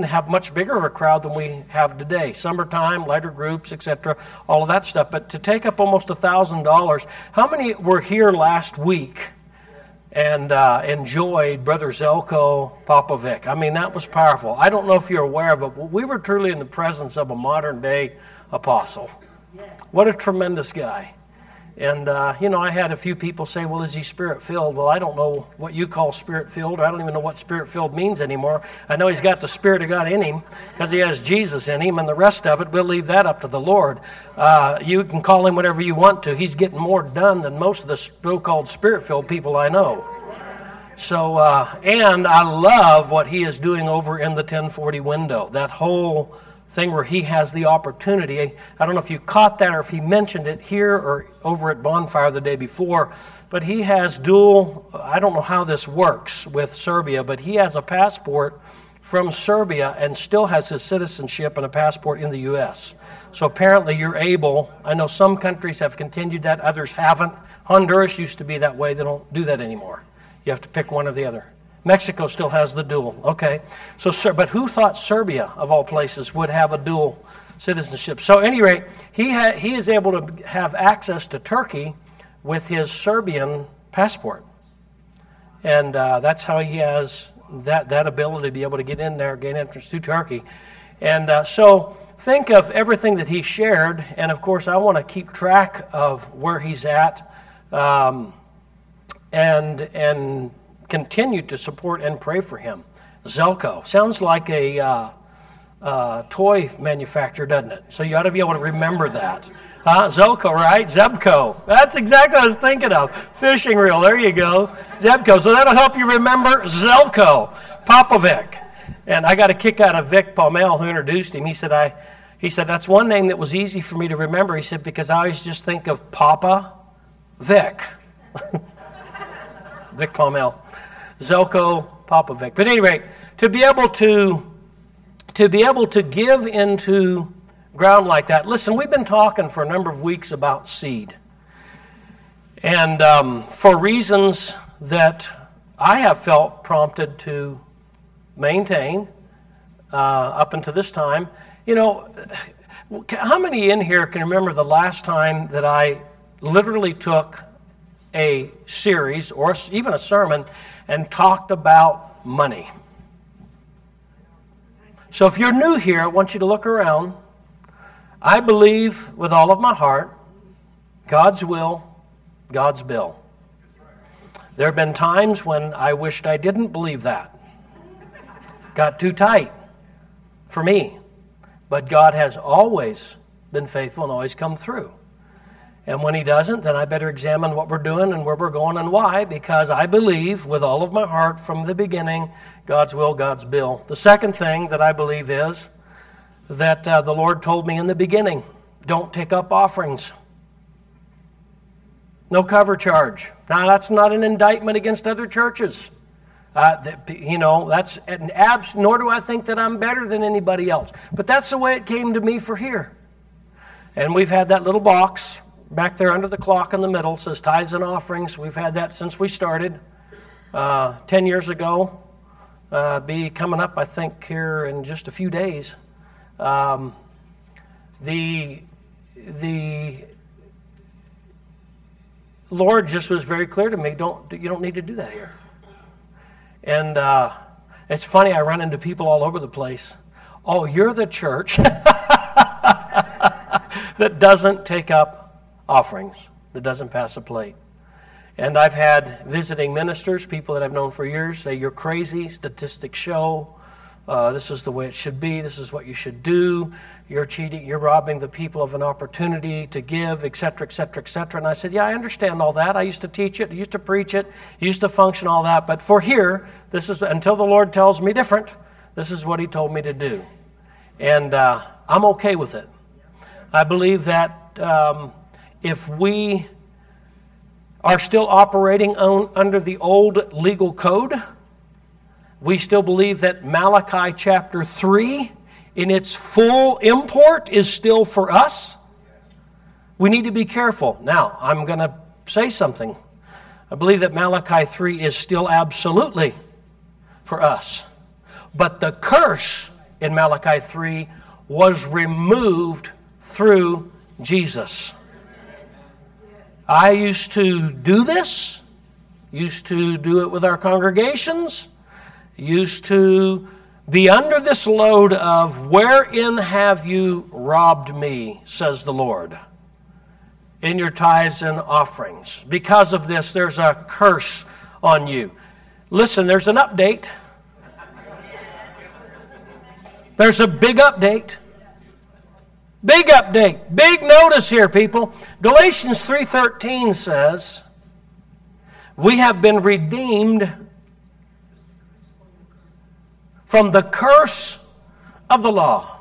didn't have much bigger of a crowd than we have today. Summertime, lighter groups, etc., all of that stuff. But to take up almost $1,000, how many were here last week and enjoyed Brother Zelko Popovic? I mean, that was powerful. I don't know if you're aware of it, but we were truly in the presence of a modern-day apostle. What a tremendous guy. And, I had a few people say, well, is he Spirit-filled? Well, I don't know what you call Spirit-filled. I don't even know what Spirit-filled means anymore. I know he's got the Spirit of God in him because he has Jesus in him, and the rest of it, we'll leave that up to the Lord. You can call him whatever you want to. He's getting more done than most of the so-called Spirit-filled people I know. So, and I love what he is doing over in the 1040 window. That whole thing where he has the opportunity. I don't know if you caught that or if he mentioned it here or over at Bonfire the day before, but he has dual, I don't know how this works with Serbia, but he has a passport from Serbia and still has his citizenship and a passport in the U.S. So apparently you're able, I know some countries have continued that, others haven't. Honduras used to be that way. They don't do that anymore. You have to pick one or the other. Mexico still has the dual. Okay. So, but who thought Serbia, of all places, would have a dual citizenship? So, at any rate, he is able to have access to Turkey with his Serbian passport. And that's how he has that ability to be able to get in there, gain entrance to Turkey. And so, think of everything that he shared. And, of course, I want to keep track of where he's at and continue to support and pray for him. Zelko sounds like a toy manufacturer, doesn't it? So you ought to be able to remember that. Zelko, right? Zebco. That's exactly what I was thinking of. Fishing reel. There you go. Zebco. So that'll help you remember Zelko Popovic. And I got a kick out of Vic Palmel, who introduced him. He said that's one name that was easy for me to remember. He said because I always just think of Papa Vic. Vic Palmel. Zelko Popovic. But at any rate, to be able to give into ground like that. Listen, we've been talking for a number of weeks about seed. And for reasons that I have felt prompted to maintain up until this time, how many in here can remember the last time that I literally took a series or even a sermon and talked about money? So if you're new here, I want you to look around. I believe with all of my heart, God's will, God's bill. There have been times when I wished I didn't believe that. Got too tight for me. But God has always been faithful and always come through. And when he doesn't, then I better examine what we're doing and where we're going and why, because I believe with all of my heart from the beginning, God's will, God's bill. The second thing that I believe is that the Lord told me in the beginning, don't take up offerings. No cover charge. Now, that's not an indictment against other churches. That's an nor do I think that I'm better than anybody else. But that's the way it came to me for here. And we've had that little box back there under the clock in the middle, says tithes and offerings. We've had that since we started 10 years ago. Be coming up, I think, here in just a few days. The Lord just was very clear to me, you don't need to do that here. And it's funny, I run into people all over the place. Oh, you're the church that doesn't take up offerings, that doesn't pass a plate. And I've had visiting ministers, people that I've known for years, say, you're crazy, statistics show, this is the way it should be, this is what you should do, you're cheating, you're robbing the people of an opportunity to give, etc., etc., etc. And I said, yeah, I understand all that. I used to teach it, I used to preach it, used to function all that, but for here, this is, until the Lord tells me different, this is what he told me to do. And I'm okay with it. I believe that if we are still operating under the old legal code, we still believe that Malachi chapter 3 in its full import is still for us. We need to be careful. Now, I'm going to say something. I believe that Malachi 3 is still absolutely for us. But the curse in Malachi 3 was removed through Jesus. I used to do this, used to do it with our congregations, used to be under this load of, wherein have you robbed me, says the Lord, in your tithes and offerings. Because of this, there's a curse on you. Listen, there's an update. There's a big update. Big update. Big notice here, people. Galatians 3:13 says, we have been redeemed from the curse of the law.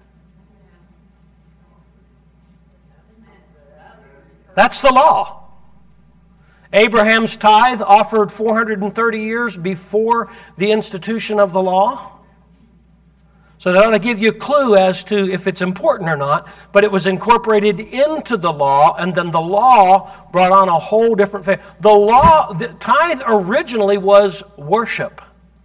That's the law. Abraham's tithe offered 430 years before the institution of the law. So that ought to give you a clue as to if it's important or not. But it was incorporated into the law, and then the law brought on a whole different faith. The tithe originally was worship.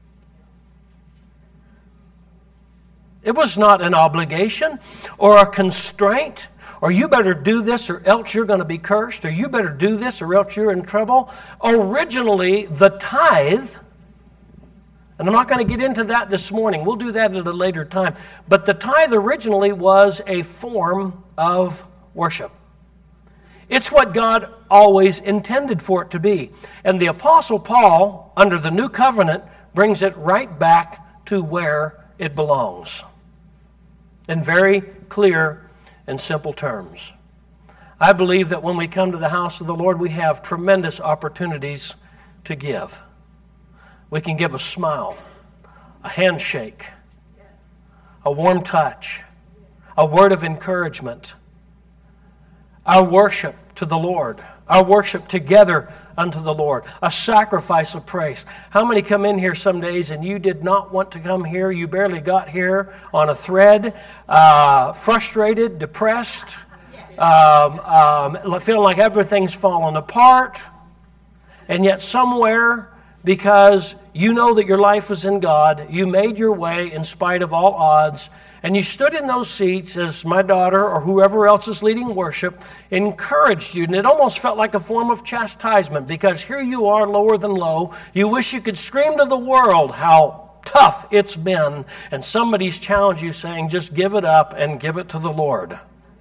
It was not an obligation or a constraint, or you better do this or else you're going to be cursed, or you better do this or else you're in trouble. Originally, the tithe, and I'm not going to get into that this morning. We'll do that at a later time. But the tithe originally was a form of worship. It's what God always intended for it to be. And the Apostle Paul, under the New Covenant, brings it right back to where it belongs, in very clear and simple terms. I believe that when we come to the house of the Lord, we have tremendous opportunities to give. We can give a smile, a handshake, a warm touch, a word of encouragement, our worship to the Lord, our worship together unto the Lord, a sacrifice of praise. How many come in here some days and you did not want to come here? You barely got here on a thread, frustrated, depressed, feeling like everything's fallen apart, and yet somewhere, because you know that your life was in God, you made your way in spite of all odds, and you stood in those seats as my daughter or whoever else is leading worship encouraged you. And it almost felt like a form of chastisement, because here you are lower than low. You wish you could scream to the world how tough it's been, and somebody's challenged you saying, just give it up and give it to the Lord.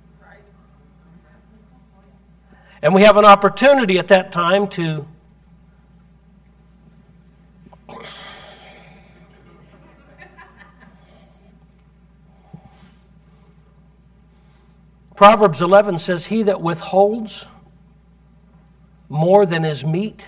And we have an opportunity at that time to Proverbs 11 says, he that withholds more than is meet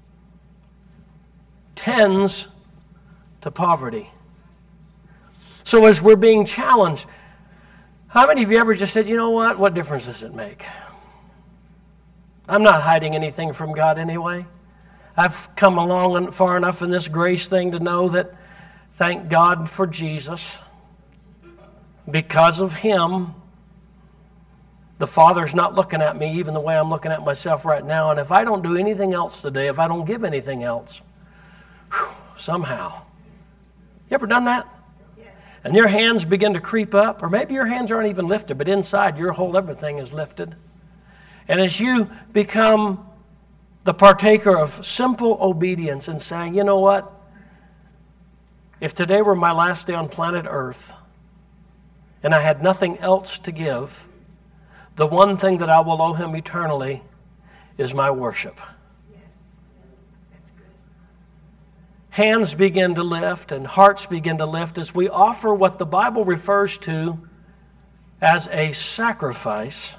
tends to poverty. So as we're being challenged, how many of you ever just said, you know what difference does it make? I'm not hiding anything from God anyway. I've come along far enough in this grace thing to know that, thank God for Jesus. Because of Him, the Father's not looking at me even the way I'm looking at myself right now. And if I don't do anything else today, if I don't give anything else, somehow. You ever done that? Yes. And your hands begin to creep up, or maybe your hands aren't even lifted, but inside your whole everything is lifted. And as you become the partaker of simple obedience and saying, you know what? If today were my last day on planet Earth and I had nothing else to give, the one thing that I will owe Him eternally is my worship. Yes. That's good. Hands begin to lift and hearts begin to lift as we offer what the Bible refers to as a sacrifice.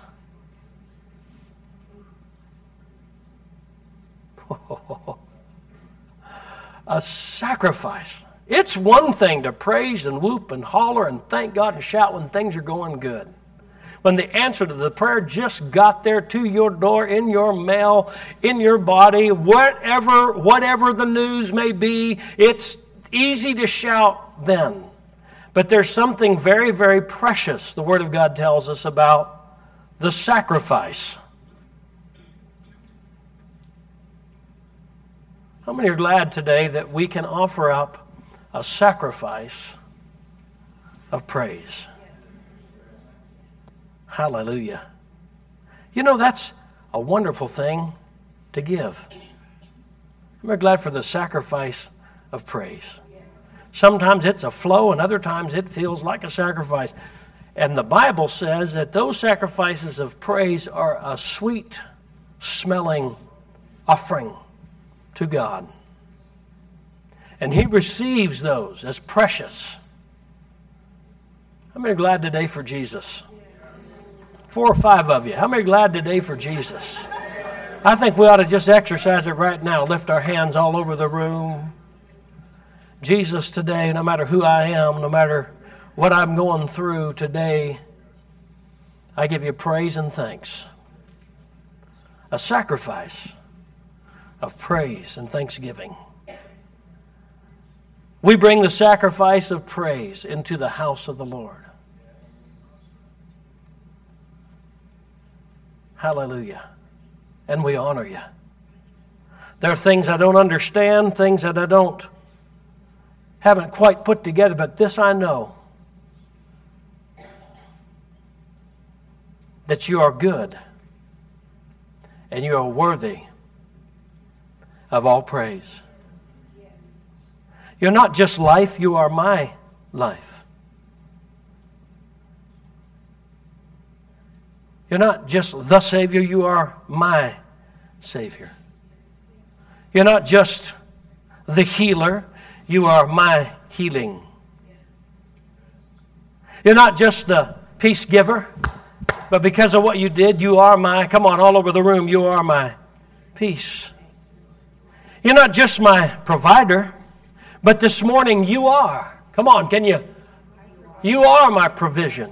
A sacrifice. It's one thing to praise and whoop and holler and thank God and shout when things are going good. When the answer to the prayer just got there to your door, in your mail, in your body, whatever the news may be, it's easy to shout then. But there's something very, very precious, the Word of God tells us, about the sacrifice. How many are glad today that we can offer up a sacrifice of praise. Hallelujah. You know, that's a wonderful thing to give. I'm very glad for the sacrifice of praise. Sometimes it's a flow, and other times it feels like a sacrifice. And the Bible says that those sacrifices of praise are a sweet-smelling offering to God. And He receives those as precious. How many are glad today for Jesus? 4 or 5 of you. How many are glad today for Jesus? I think we ought to just exercise it right now. Lift our hands all over the room. Jesus, today, no matter who I am, no matter what I'm going through today, I give you praise and thanks. A sacrifice of praise and thanksgiving. We bring the sacrifice of praise into the house of the Lord. Hallelujah. And we honor you. There are things I don't understand, things that I haven't quite put together, but this I know, that you are good and you are worthy of all praise. You're not just life, you are my life. You're not just the Savior, you are my Savior. You're not just the healer, you are my healing. You're not just the peace giver, but because of what you did, you are my, come on, all over the room, you are my peace. You're not just my provider, but this morning you are. Come on, can you? You are my provision.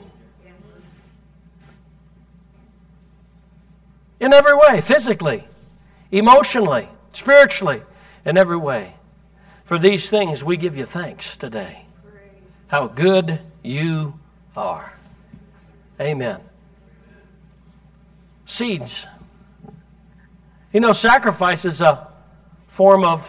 In every way, physically, emotionally, spiritually, in every way. For these things we give you thanks today. How good you are. Amen. Seeds. You know, sacrifice is a form of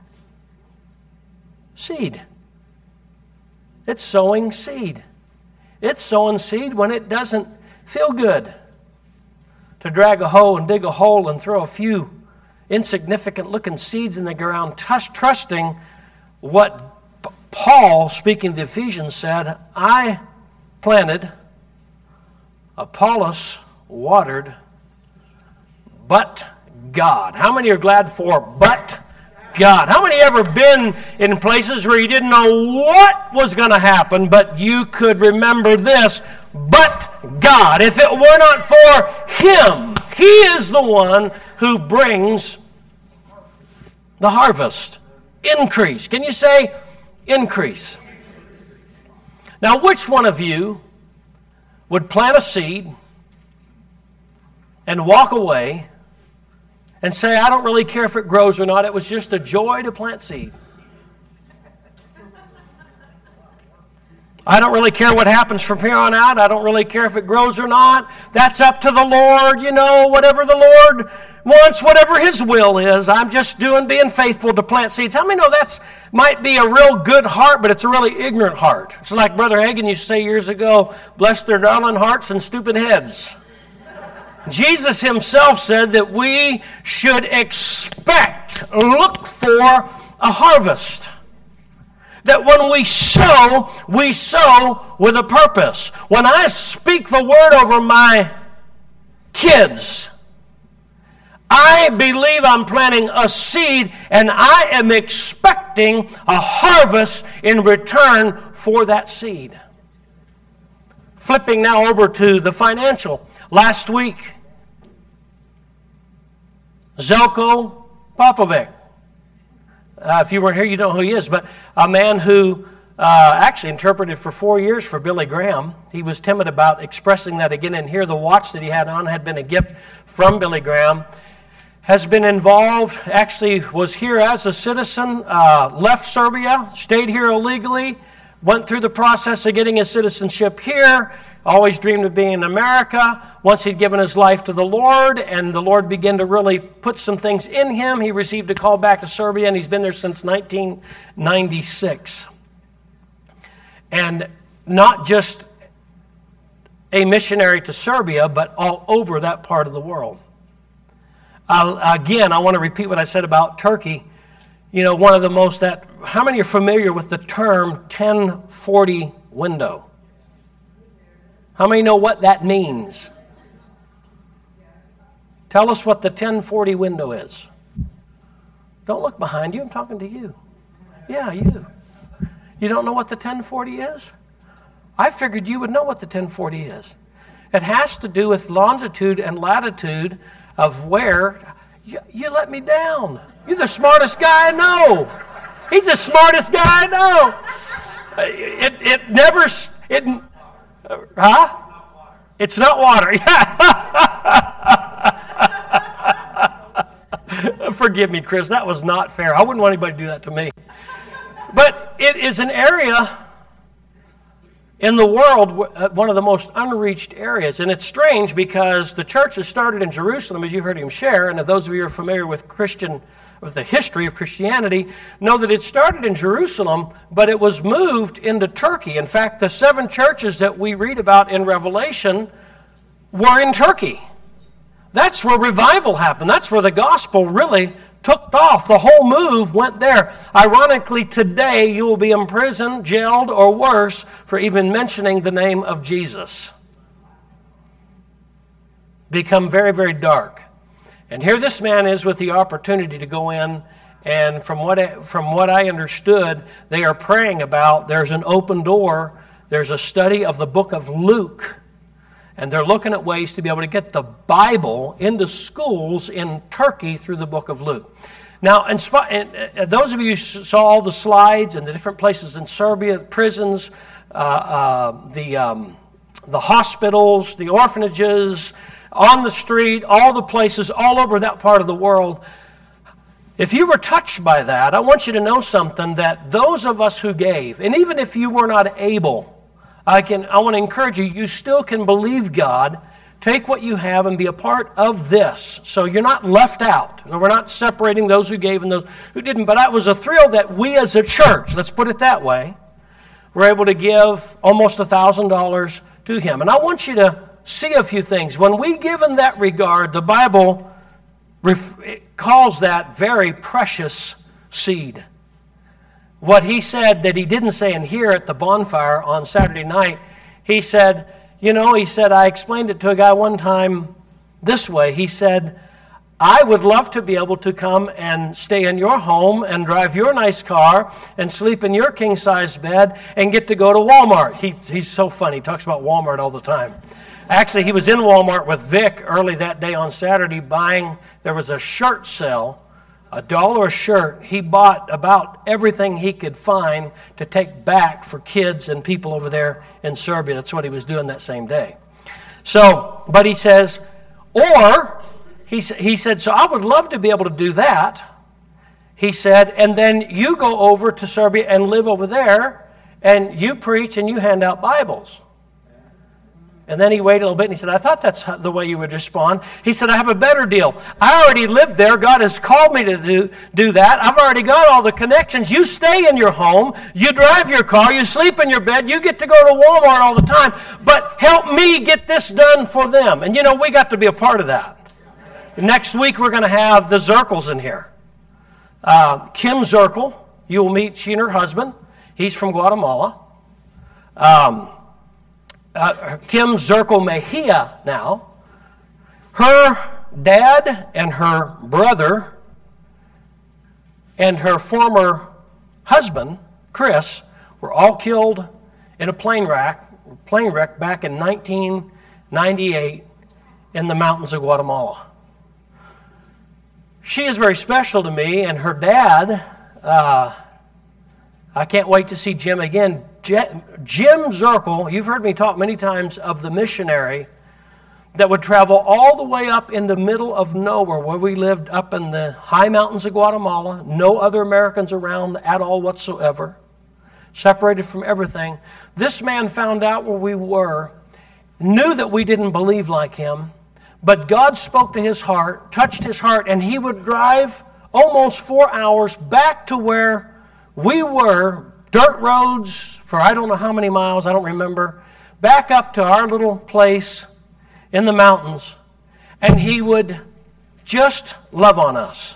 seed. It's sowing seed. It's sowing seed when it doesn't feel good to drag a hoe and dig a hole and throw a few insignificant looking seeds in the ground, trusting what Paul, speaking to the Ephesians, said, I planted, Apollos watered, but God. How many are glad for but God? How many ever been in places where you didn't know what was going to happen, but you could remember this, but God? If it were not for Him, He is the one who brings the harvest. Increase. Can you say increase? Now, which one of you would plant a seed and walk away and say, I don't really care if it grows or not, it was just a joy to plant seed? I don't really care what happens from here on out. I don't really care if it grows or not. That's up to the Lord, you know, whatever the Lord wants, whatever His will is. I'm just being faithful to plant seeds. How many know that's might be a real good heart, but it's a really ignorant heart? It's like Brother Hagin used to say years ago, bless their darling hearts and stupid heads. Jesus Himself said that we should look for a harvest. That when we sow with a purpose. When I speak the word over my kids, I believe I'm planting a seed and I am expecting a harvest in return for that seed. Flipping now over to the financial. Last week, Zelko Popovic. If you weren't here, you don't know who he is, but a man who actually interpreted for 4 years for Billy Graham. He was timid about expressing that again in here. The watch that he had on had been a gift from Billy Graham. Has been involved, actually was here as a citizen, left Serbia, stayed here illegally, went through the process of getting his citizenship here, always dreamed of being in America. Once he'd given his life to the Lord, and the Lord began to really put some things in him, he received a call back to Serbia, and he's been there since 1996. And not just a missionary to Serbia, but all over that part of the world. Again, I want to repeat what I said about Turkey. You know, one of the most how many are familiar with the term 1040 window? How many know what that means? Tell us what the 1040 window is. Don't look behind you, I'm talking to you. Yeah, you. You don't know what the 1040 is? I figured you would know what the 1040 is. It has to do with longitude and latitude of where. You let me down. You're the smartest guy I know. He's the smartest guy I know. It's not water. Forgive me, Chris. That was not fair. I wouldn't want anybody to do that to me. But it is an area in the world, one of the most unreached areas. And it's strange because the church has started in Jerusalem, as you heard him share, and those of you who are familiar with the history of Christianity, know that it started in Jerusalem, but it was moved into Turkey. In fact, the 7 churches that we read about in Revelation were in Turkey. That's where revival happened. That's where the gospel really took off. The whole move went there. Ironically, today you will be imprisoned, jailed, or worse for even mentioning the name of Jesus. Become very, very dark. And here this man is with the opportunity to go in, and from what I understood, they are praying about, there's an open door, there's a study of the book of Luke, and they're looking at ways to be able to get the Bible into schools in Turkey through the book of Luke. Now, and those of you who saw all the slides and the different places in Serbia, prisons, the hospitals, the orphanages, on the street, all the places all over that part of the world. If you were touched by that, I want you to know something, that those of us who gave, and even if you were not able, I want to encourage you, you still can believe God, take what you have and be a part of this. So you're not left out. So we're not separating those who gave and those who didn't. But it was a thrill that we as a church, let's put it that way, were able to give almost $1,000 to him. And I want you to see a few things. When we give in that regard, the Bible calls that very precious seed. What he said that he didn't say in here at the bonfire on Saturday night, he said, I explained it to a guy one time this way. He said, I would love to be able to come and stay in your home and drive your nice car and sleep in your king-size bed and get to go to Walmart. He's so funny. He talks about Walmart all the time. Actually, he was in Walmart with Vic early that day on Saturday there was a shirt sale, $1 a shirt. He bought about everything he could find to take back for kids and people over there in Serbia. That's what he was doing that same day. So, but he says, he said, so I would love to be able to do that. He said, and then you go over to Serbia and live over there, and you preach and you hand out Bibles. And then he waited a little bit and he said, I thought that's the way you would respond. He said, I have a better deal. I already live there. God has called me to do that. I've already got all the connections. You stay in your home. You drive your car. You sleep in your bed. You get to go to Walmart all the time. But help me get this done for them. And we got to be a part of that. Next week we're going to have the Zirkles in here. Kim Zirkle, you will meet, she and her husband. He's from Guatemala. Kim Zirkle Mejia now, her dad and her brother and her former husband, Chris, were all killed in a plane wreck back in 1998 in the mountains of Guatemala. She is very special to me, and her dad, I can't wait to see Jim again. Jim Zirkle, you've heard me talk many times of the missionary that would travel all the way up in the middle of nowhere, where we lived up in the high mountains of Guatemala, no other Americans around at all whatsoever, separated from everything. This man found out where we were, knew that we didn't believe like him, but God spoke to his heart, touched his heart, and he would drive almost 4 hours back to where we were dirt roads for I don't know how many miles, I don't remember, back up to our little place in the mountains, and he would just love on us.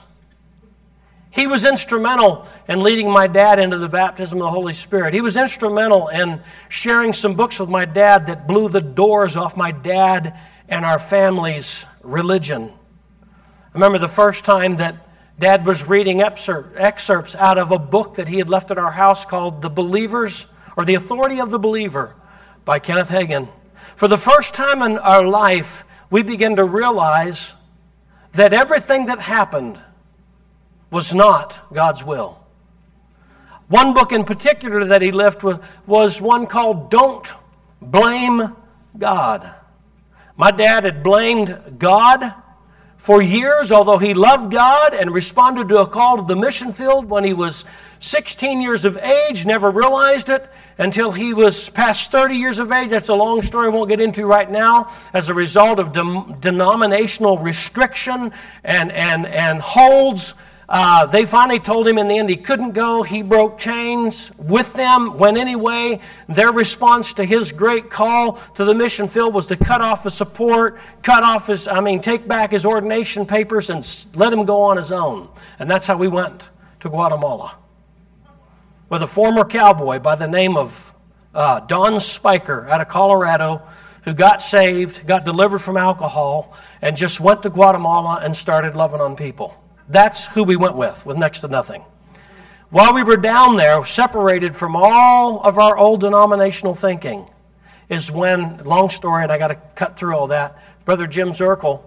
He was instrumental in leading my dad into the baptism of the Holy Spirit. He was instrumental in sharing some books with my dad that blew the doors off my dad and our family's religion. I remember the first time that Dad was reading excerpts out of a book that he had left at our house called The Believers, or The Authority of the Believer by Kenneth Hagin. For the first time in our life, we began to realize that everything that happened was not God's will. One book in particular that he left was one called Don't Blame God. My dad had blamed God for years, although he loved God and responded to a call to the mission field when he was 16 years of age, never realized it until he was past 30 years of age. That's a long story I won't get into right now. As a result of denominational restriction and holds, they finally told him in the end he couldn't go. He broke chains with them, went anyway. Their response to his great call to the mission field was to cut off his support, take back his ordination papers and let him go on his own. And that's how we went to Guatemala with a former cowboy by the name of Don Spiker out of Colorado, who got saved, got delivered from alcohol, and just went to Guatemala and started loving on people. That's who we went with next to nothing. While we were down there, separated from all of our old denominational thinking, is when, long story, and I got to cut through all that, Brother Jim Zirkle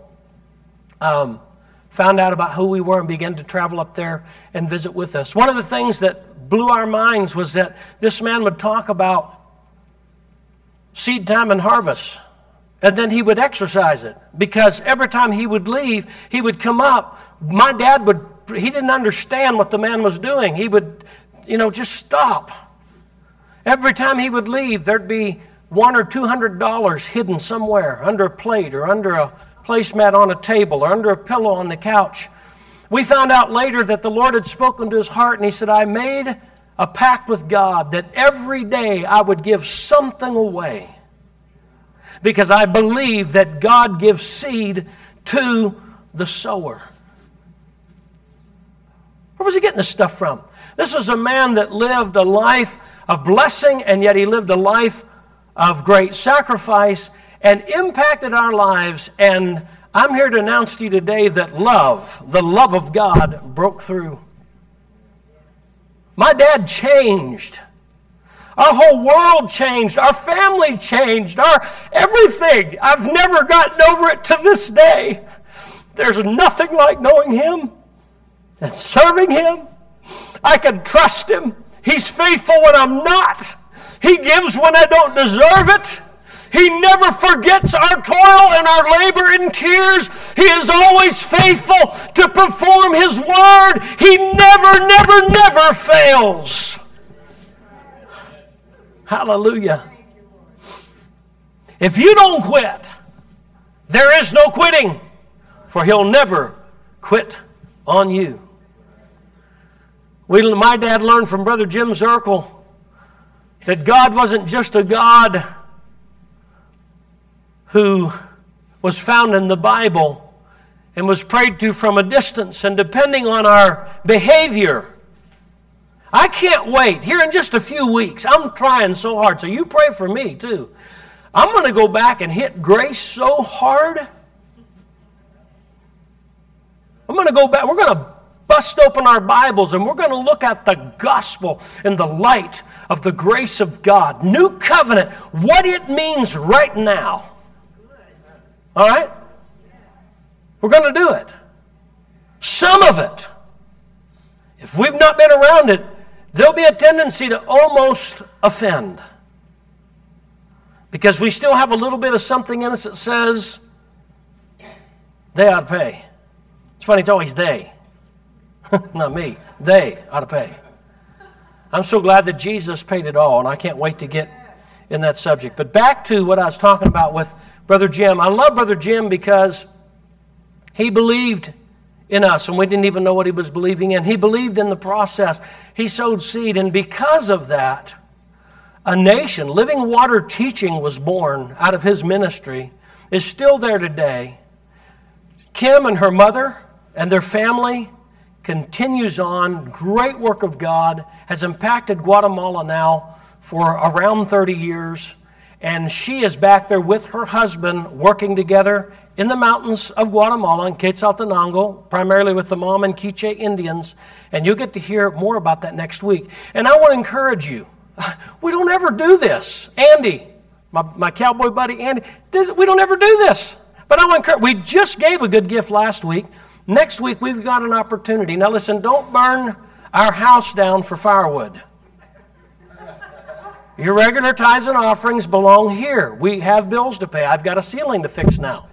found out about who we were and began to travel up there and visit with us. One of the things that blew our minds was that this man would talk about seed time and harvest. And then he would exercise it, because every time he would leave, he would come up. My dad he didn't understand what the man was doing. He would, just stop. Every time he would leave, there'd be $100 or $200 hidden somewhere under a plate or under a placemat on a table or under a pillow on the couch. We found out later that the Lord had spoken to his heart, and he said, I made a pact with God that every day I would give something away, because I believe that God gives seed to the sower. Where was he getting this stuff from? This was a man that lived a life of blessing, and yet he lived a life of great sacrifice and impacted our lives. And I'm here to announce to you today that the love of God, broke through. My dad changed. Our whole world changed. Our family changed. Our everything. I've never gotten over it to this day. There's nothing like knowing him and serving him. I can trust him. He's faithful when I'm not. He gives when I don't deserve it. He never forgets our toil and our labor and tears. He is always faithful to perform his word. He never, never, never fails. Hallelujah. If you don't quit, there is no quitting, for he'll never quit on you. My dad learned from Brother Jim Zirkle that God wasn't just a God who was found in the Bible and was prayed to from a distance, and depending on our behavior. I can't wait. Here in just a few weeks, I'm trying so hard, so you pray for me too. I'm going to go back and hit grace so hard. I'm going to go back. We're going to bust open our Bibles, and we're going to look at the gospel in the light of the grace of God. New covenant, what it means right now. All right? We're going to do it. Some of it. If we've not been around it, there'll be a tendency to almost offend. Because we still have a little bit of something in us that says, they ought to pay. It's funny, it's always they. Not me. They ought to pay. I'm so glad that Jesus paid it all, and I can't wait to get in that subject. But back to what I was talking about with Brother Jim. I love Brother Jim because he believed in us, and we didn't even know what he was believing in. He believed in the process. He sowed seed, and because of that, a nation, Living Water Teaching was born out of his ministry, is still there today. Kim and her mother and their family continues on. Great work of God, has impacted Guatemala now for around 30 years. And she is back there with her husband working together in the mountains of Guatemala in Quetzaltenango, primarily with the Mom and Quiche Indians. And you'll get to hear more about that next week. And I want to encourage you, we don't ever do this. Andy, my cowboy buddy Andy, we don't ever do this. But I want to encourage, we just gave a good gift last week. Next week we've got an opportunity. Now listen, don't burn our house down for firewood. Your regular tithes and offerings belong here. We have bills to pay. I've got a ceiling to fix now.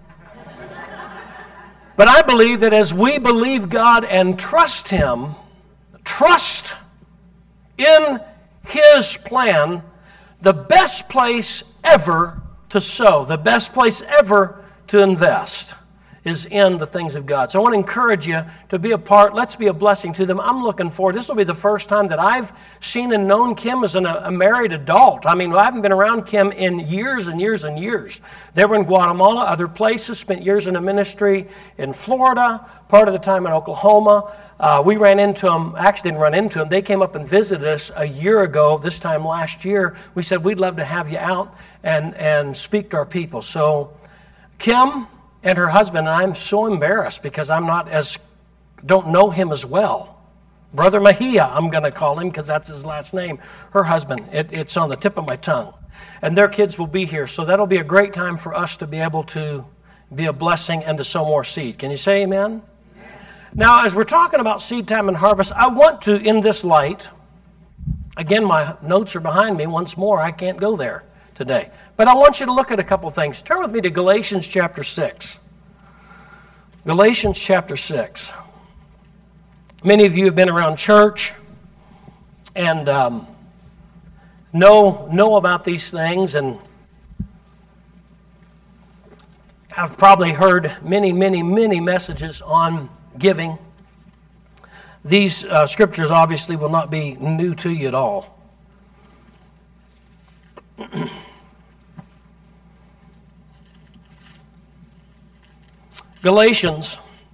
But I believe that as we believe God and trust Him, trust in His plan, the best place ever to sow, the best place ever to invest is in the things of God. So I want to encourage you to be a part. Let's be a blessing to them. I'm looking forward. This will be the first time that I've seen and known Kim as a married adult. I mean, I haven't been around Kim in years and years and years. They were in Guatemala, other places, spent years in a ministry in Florida, part of the time in Oklahoma. We ran into them, actually didn't run into them. They came up and visited us a year ago, this time last year. We said, we'd love to have you out and speak to our people. So Kim and her husband, and I'm so embarrassed because don't know him as well. Brother Mejia, I'm going to call him because that's his last name. Her husband, it's on the tip of my tongue. And their kids will be here. So that'll be a great time for us to be able to be a blessing and to sow more seed. Can you say amen? Now, as we're talking about seed time and harvest, I want to, in this light, again, my notes are behind me once more. I can't go there today. But I want you to look at a couple things. Turn with me to Galatians chapter 6. Galatians chapter 6. Many of you have been around church and know about these things, and I've probably heard many messages on giving. These scriptures obviously will not be new to you at all. Galatians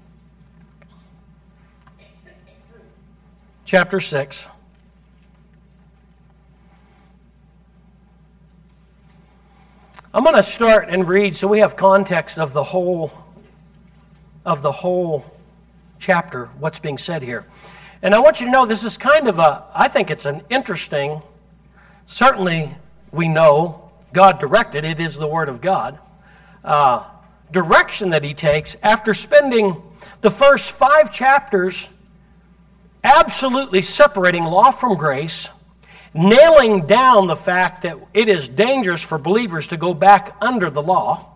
chapter 6. I'm going to start and read so we have context of the whole chapter, what's being said here. And I want you to know this is kind of I think it's an interesting, certainly we know God directed, it is the Word of God, direction that he takes after spending the first 5 chapters absolutely separating law from grace, nailing down the fact that it is dangerous for believers to go back under the law.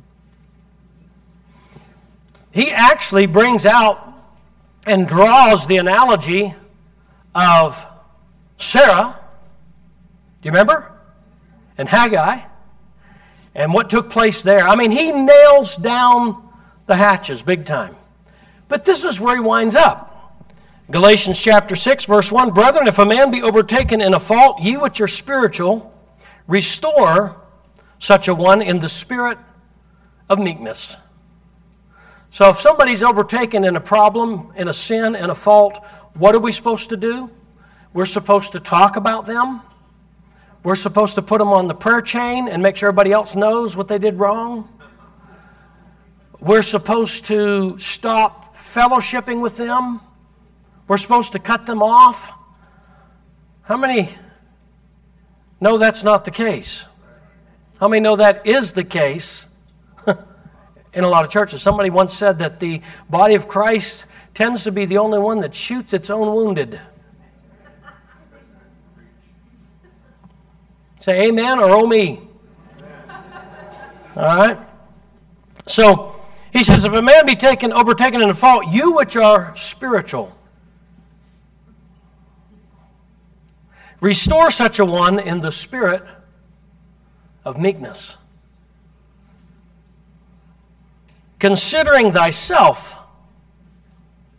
He actually brings out and draws the analogy of Sarah, do you remember? And Haggai, and what took place there. I mean, he nails down the hatches big time. But this is where he winds up. Galatians chapter 6, verse 1, Brethren, if a man be overtaken in a fault, ye which are spiritual, restore such a one in the spirit of meekness. So if somebody's overtaken in a problem, in a sin, in a fault, what are we supposed to do? We're supposed to talk about them. We're supposed to put them on the prayer chain and make sure everybody else knows what they did wrong. We're supposed to stop fellowshipping with them. We're supposed to cut them off. How many know that's not the case? How many know that is the case in a lot of churches? Somebody once said that the body of Christ tends to be the only one that shoots its own wounded. Say amen or oh me. All right. So he says, if a man be overtaken in a fault, you which are spiritual, restore such a one in the spirit of meekness, considering thyself,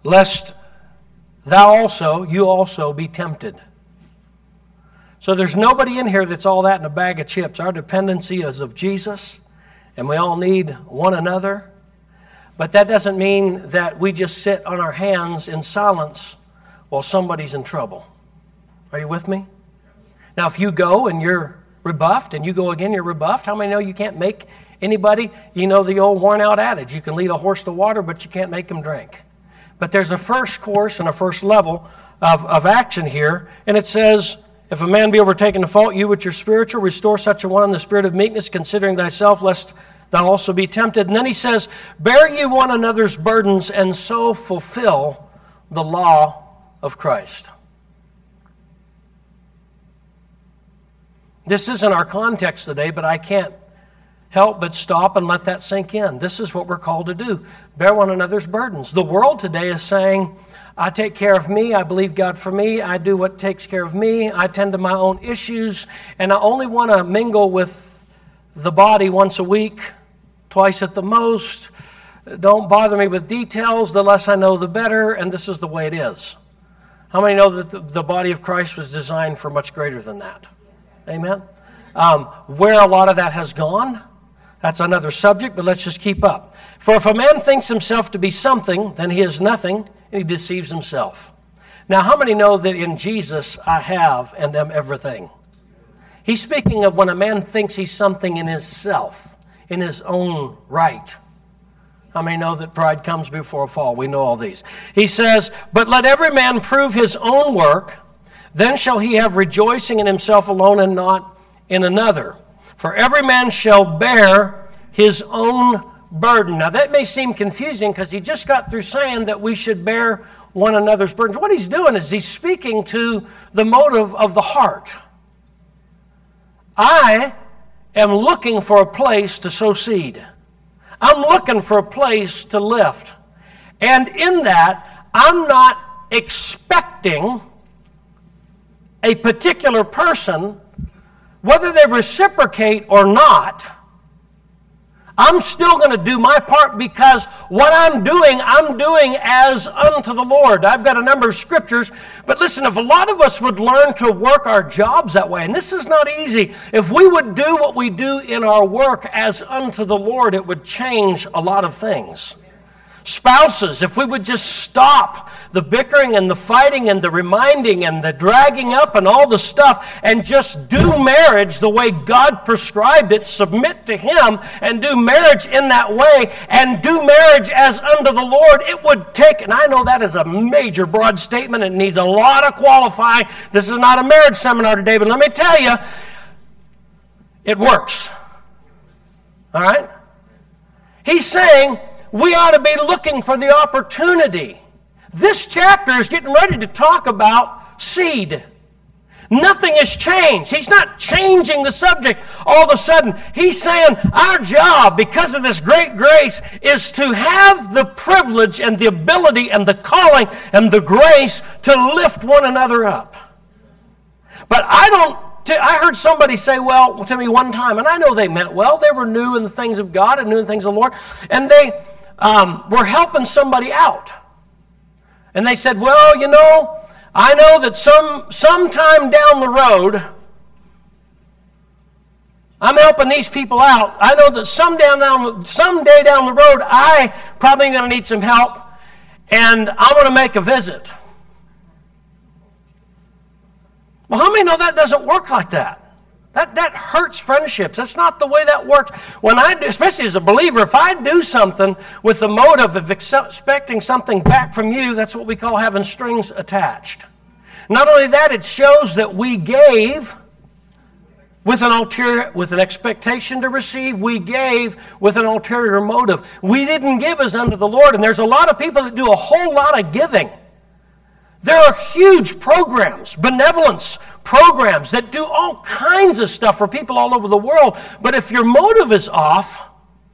lest you also be tempted. So there's nobody in here that's all that in a bag of chips. Our dependency is of Jesus, and we all need one another. But that doesn't mean that we just sit on our hands in silence while somebody's in trouble. Are you with me? Now, if you go and you're rebuffed, and you go again, you're rebuffed, how many know you can't make anybody? You know the old worn-out adage, you can lead a horse to water, but you can't make him drink. But there's a first course and a first level of action here, and it says, if a man be overtaken in fault, you which are spiritual, restore such a one in the spirit of meekness, considering thyself, lest thou also be tempted. And then he says, bear ye one another's burdens, and so fulfill the law of Christ. This isn't our context today, but I can't help but stop and let that sink in. This is what we're called to do. Bear one another's burdens. The world today is saying, I take care of me, I believe God for me, I do what takes care of me, I tend to my own issues, and I only want to mingle with the body once a week, twice at the most. Don't bother me with details, the less I know the better, and this is the way it is. How many know that the body of Christ was designed for much greater than that? Amen? Where a lot of that has gone, that's another subject, but let's just keep up. For if a man thinks himself to be something, then he is nothing, and he deceives himself. Now, how many know that in Jesus I have and am everything? He's speaking of when a man thinks he's something in himself, in his own right. How many know that pride comes before a fall? We know all these. He says, but let every man prove his own work, then shall he have rejoicing in himself alone and not in another. For every man shall bear his own burden. Now that may seem confusing because he just got through saying that we should bear one another's burdens. What he's doing is he's speaking to the motive of the heart. I am looking for a place to sow seed. I'm looking for a place to lift. And in that, I'm not expecting a particular person, whether they reciprocate or not. I'm still going to do my part because what I'm doing as unto the Lord. I've got a number of scriptures, but listen, if a lot of us would learn to work our jobs that way, and this is not easy, if we would do what we do in our work as unto the Lord, it would change a lot of things. Spouses, if we would just stop the bickering and the fighting and the reminding and the dragging up and all the stuff and just do marriage the way God prescribed it, submit to Him and do marriage in that way and do marriage as unto the Lord, it would take, and I know that is a major broad statement, it needs a lot of qualifying. This is not a marriage seminar today, but let me tell you, it works. All right? He's saying, we ought to be looking for the opportunity. This chapter is getting ready to talk about seed. Nothing has changed. He's not changing the subject all of a sudden. He's saying our job, because of this great grace, is to have the privilege and the ability and the calling and the grace to lift one another up. But I heard somebody say, well, to me one time, and I know they meant well. They were new in the things of God and new in the things of the Lord, and they were helping somebody out. And they said, well, you know, I know that sometime down the road, I'm helping these people out. I know that someday down the road, I probably going to need some help, and I'm going to make a visit. Well, how many know that doesn't work like that? That hurts friendships. That's not the way that works. When I do, especially as a believer, if I do something with the motive of expecting something back from you, that's what we call having strings attached. Not only that, it shows that we gave with an expectation to receive. We gave with an ulterior motive. We didn't give as unto the Lord. And there's a lot of people that do a whole lot of giving. There are huge programs, benevolence programs that do all kinds of stuff for people all over the world. But if your motive is off,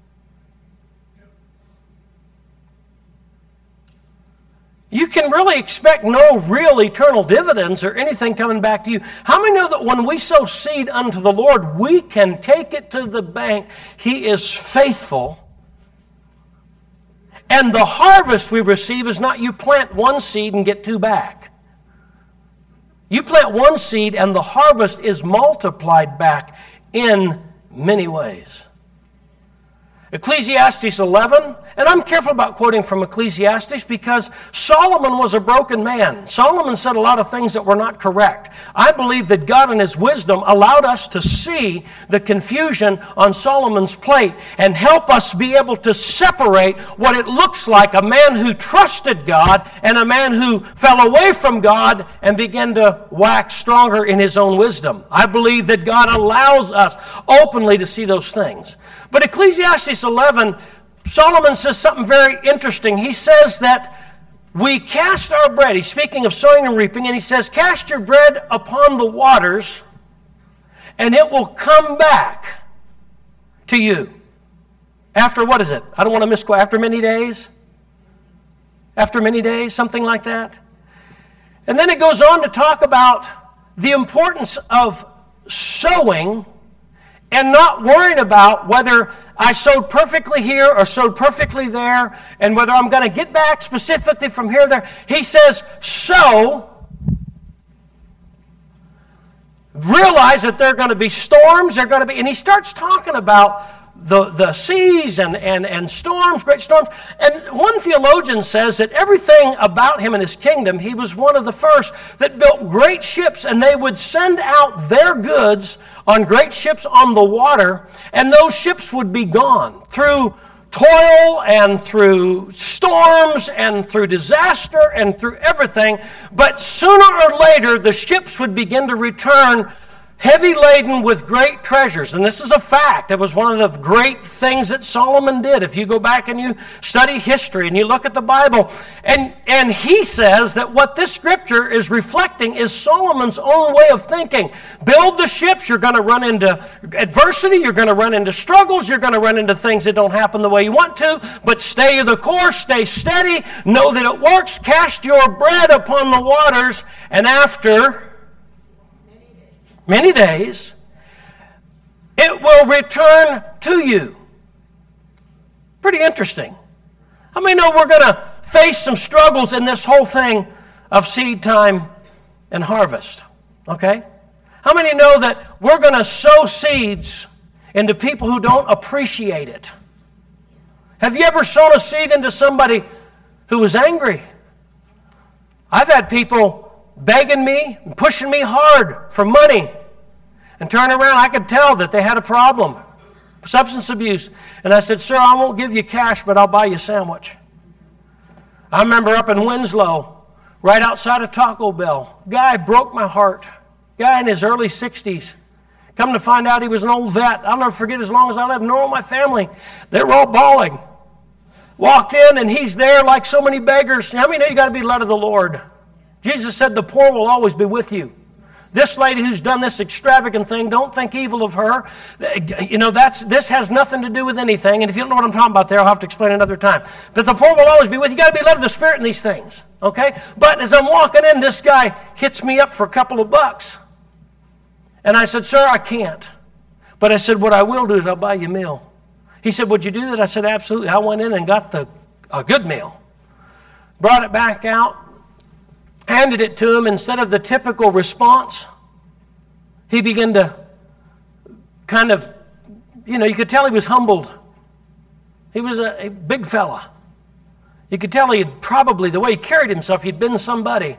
you can really expect no real eternal dividends or anything coming back to you. How many know that when we sow seed unto the Lord, we can take it to the bank? He is faithful. And the harvest we receive is not you plant one seed and get two back. You plant one seed and the harvest is multiplied back in many ways. Ecclesiastes 11, and I'm careful about quoting from Ecclesiastes because Solomon was a broken man. Solomon said a lot of things that were not correct. I believe that God in His wisdom allowed us to see the confusion on Solomon's plate and help us be able to separate what it looks like a man who trusted God and a man who fell away from God and began to wax stronger in his own wisdom. I believe that God allows us openly to see those things. But Ecclesiastes 11, Solomon says something very interesting. He says that we cast our bread. He's speaking of sowing and reaping, and he says, cast your bread upon the waters, and it will come back to you. After, what is it? I don't want to misquote. After many days? After many days, something like that. And then it goes on to talk about the importance of sowing and not worrying about whether I sowed perfectly here or sowed perfectly there and whether I'm going to get back specifically from here or there. He says, sow. Realize that there are going to be storms, and he starts talking about the seas and storms, great storms. And one theologian says that everything about him and his kingdom, he was one of the first that built great ships, and they would send out their goods on great ships on the water, and those ships would be gone through toil and through storms and through disaster and through everything. But sooner or later, the ships would begin to return heavy laden with great treasures. And this is a fact. It was one of the great things that Solomon did. If you go back and you study history and you look at the Bible, and he says that what this scripture is reflecting is Solomon's own way of thinking. Build the ships, you're going to run into adversity, you're going to run into struggles, you're going to run into things that don't happen the way you want to, but stay the course, stay steady, know that it works, cast your bread upon the waters, and after many days, it will return to you. Pretty interesting. How many know we're going to face some struggles in this whole thing of seed time and harvest? Okay? How many know that we're going to sow seeds into people who don't appreciate it? Have you ever sown a seed into somebody who was angry? I've had people begging me and pushing me hard for money. And turn around, I could tell that they had a problem, substance abuse. And I said, sir, I won't give you cash, but I'll buy you a sandwich. I remember up in Winslow, right outside of Taco Bell, guy broke my heart. Guy in his early 60s. Come to find out he was an old vet. I'll never forget as long as I live, nor will my family. They were all bawling. Walked in, and he's there like so many beggars. How many know you got to be led of the Lord? Jesus said the poor will always be with you. This lady who's done this extravagant thing, don't think evil of her. You know, this has nothing to do with anything. And if you don't know what I'm talking about there, I'll have to explain another time. But the poor will always be with you. You got to be led of the Spirit in these things. Okay? But as I'm walking in, this guy hits me up for a couple of bucks. And I said, sir, I can't. But I said, what I will do is I'll buy you a meal. He said, would you do that? I said, absolutely. I went in and got a good meal. Brought it back out. Handed it to him. Instead of the typical response, he began to kind of, you could tell he was humbled. He was a big fella. You could tell he had probably, the way he carried himself, he'd been somebody.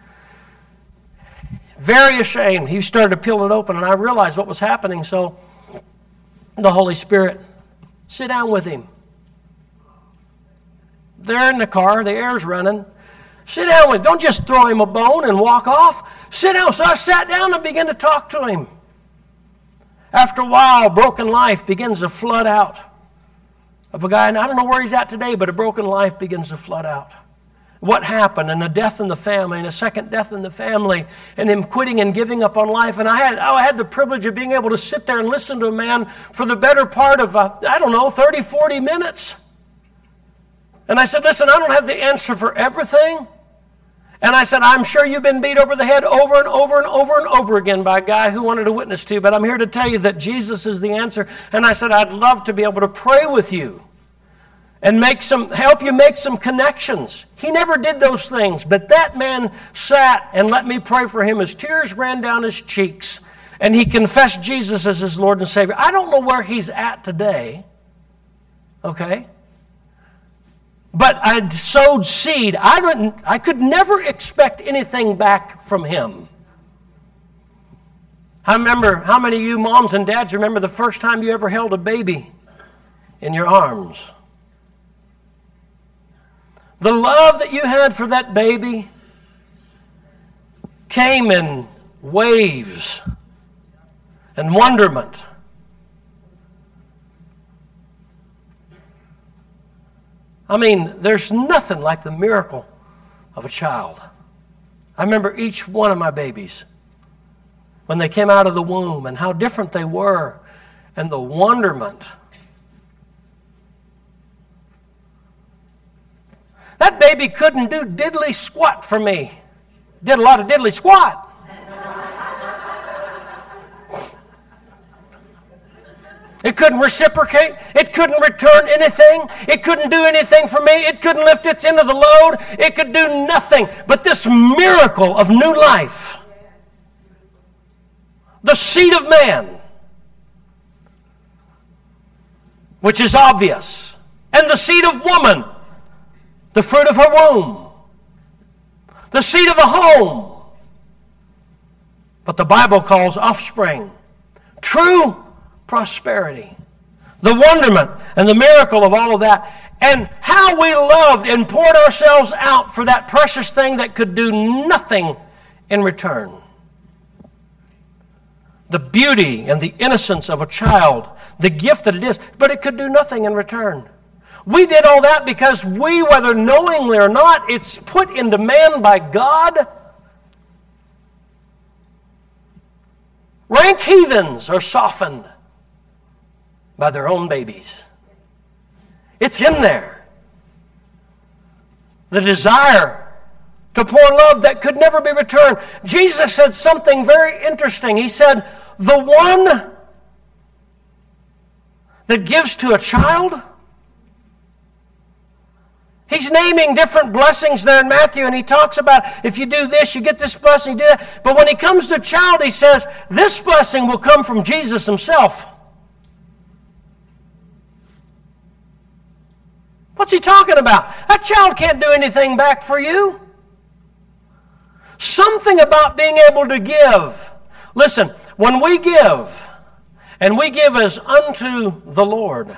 Very ashamed. He started to peel it open, and I realized what was happening. So the Holy Spirit, sit down with him. They're in the car, the air's running. Sit down with him. Don't just throw him a bone and walk off. Sit down. So I sat down and began to talk to him. After a while, broken life begins to flood out of a guy, and I don't know where he's at today, but a broken life begins to flood out. What happened, and a death in the family, and a second death in the family, and him quitting and giving up on life. And I had the privilege of being able to sit there and listen to a man for the better part of, 30, 40 minutes. And I said, listen, I don't have the answer for everything. And I said, I'm sure you've been beat over the head over and over and over and over again by a guy who wanted to witness to you, but I'm here to tell you that Jesus is the answer. And I said, I'd love to be able to pray with you and help you make some connections. He never did those things, but that man sat and let me pray for him as tears ran down his cheeks, and he confessed Jesus as his Lord and Savior. I don't know where he's at today, okay? But I sowed seed. I could never expect anything back from him. I remember, how many of you moms and dads remember the first time you ever held a baby in your arms? The love that you had for that baby came in waves and wonderment. I mean, there's nothing like the miracle of a child. I remember each one of my babies when they came out of the womb and how different they were and the wonderment. That baby couldn't do diddly squat for me. Did a lot of diddly squat. It couldn't reciprocate. It couldn't return anything. It couldn't do anything for me. It couldn't lift its end of the load. It could do nothing. But this miracle of new life, the seed of man, which is obvious, and the seed of woman, the fruit of her womb, the seed of a home, but the Bible calls offspring, true prosperity, the wonderment and the miracle of all of that, and how we loved and poured ourselves out for that precious thing that could do nothing in return. The beauty and the innocence of a child, the gift that it is, but it could do nothing in return. We did all that because we, whether knowingly or not, it's put into man by God. Rank heathens are softened by their own babies. It's in there. The desire to pour love that could never be returned. Jesus said something very interesting. He said, the one that gives to a child, he's naming different blessings there in Matthew, and he talks about if you do this, you get this blessing, you do that. But when he comes to a child, he says, this blessing will come from Jesus himself. What's he talking about? That child can't do anything back for you. Something about being able to give. Listen, when we give, and we give as unto the Lord,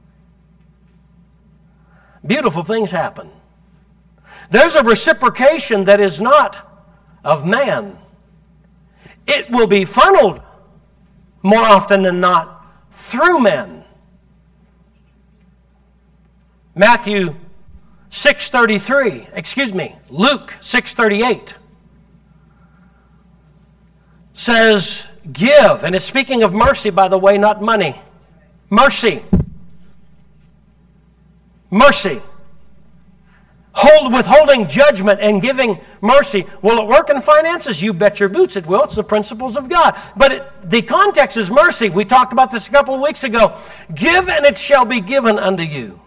beautiful things happen. There's a reciprocation that is not of man. It will be funneled more often than not through men. Luke 6:38 says, give, and it's speaking of mercy, by the way, not money. Mercy. Mercy. Withholding judgment and giving mercy. Will it work in finances? You bet your boots it will. It's the principles of God. But the context is mercy. We talked about this a couple of weeks ago. Give and it shall be given unto you.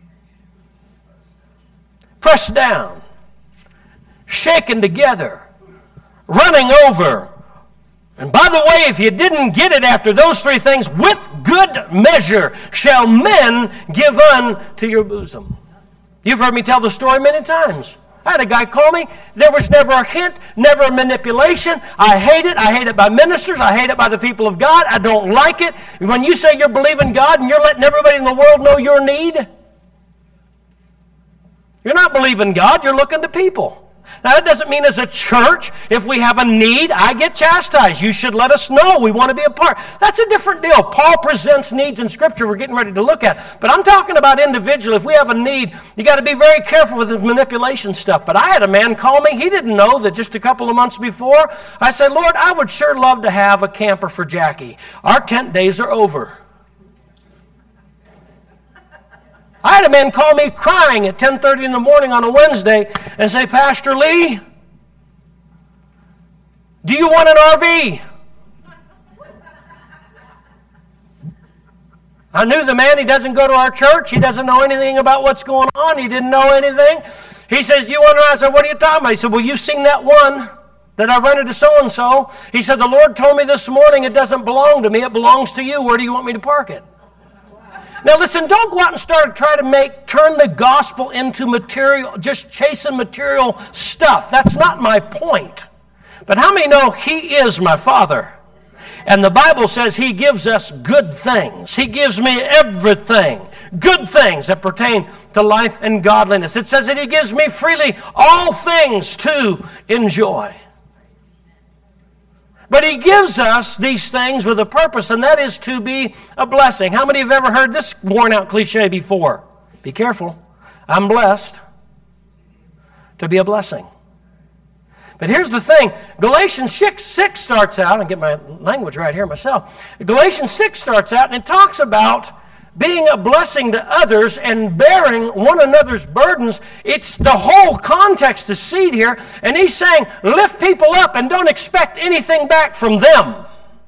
Pressed down, shaken together, running over. And by the way, if you didn't get it after those three things, with good measure shall men give unto your bosom. You've heard me tell the story many times. I had a guy call me. There was never a hint, never a manipulation. I hate it. I hate it by ministers. I hate it by the people of God. I don't like it. When you say you're believing God and you're letting everybody in the world know your need, you're not believing God. You're looking to people. Now, that doesn't mean as a church, if we have a need, I get chastised. You should let us know. We want to be a part. That's a different deal. Paul presents needs in Scripture we're getting ready to look at. But I'm talking about individually. If we have a need, you got to be very careful with the manipulation stuff. But I had a man call me. He didn't know that just a couple of months before, I said, Lord, I would sure love to have a camper for Jackie. Our tent days are over. I had a man call me crying at 10:30 in the morning on a Wednesday and say, Pastor Lee, do you want an RV? I knew the man. He doesn't go to our church. He doesn't know anything about what's going on. He didn't know anything. He says, you wonder? I said, what are you talking about? He said, well, you seen that one that I rented to so-and-so. He said, the Lord told me this morning it doesn't belong to me. It belongs to you. Where do you want me to park it? Now listen, don't go out and try to turn the gospel into material, just chasing material stuff. That's not my point. But how many know He is my Father? And the Bible says He gives us good things. He gives me everything. Good things that pertain to life and godliness. It says that He gives me freely all things to enjoy. But He gives us these things with a purpose, and that is to be a blessing. How many have ever heard this worn-out cliche before? Be careful. I'm blessed to be a blessing. But here's the thing. Galatians 6 starts out, and get my language right here myself. Galatians 6 starts out, and it talks about being a blessing to others and bearing one another's burdens. It's the whole context is seed here. And he's saying, lift people up and don't expect anything back from them.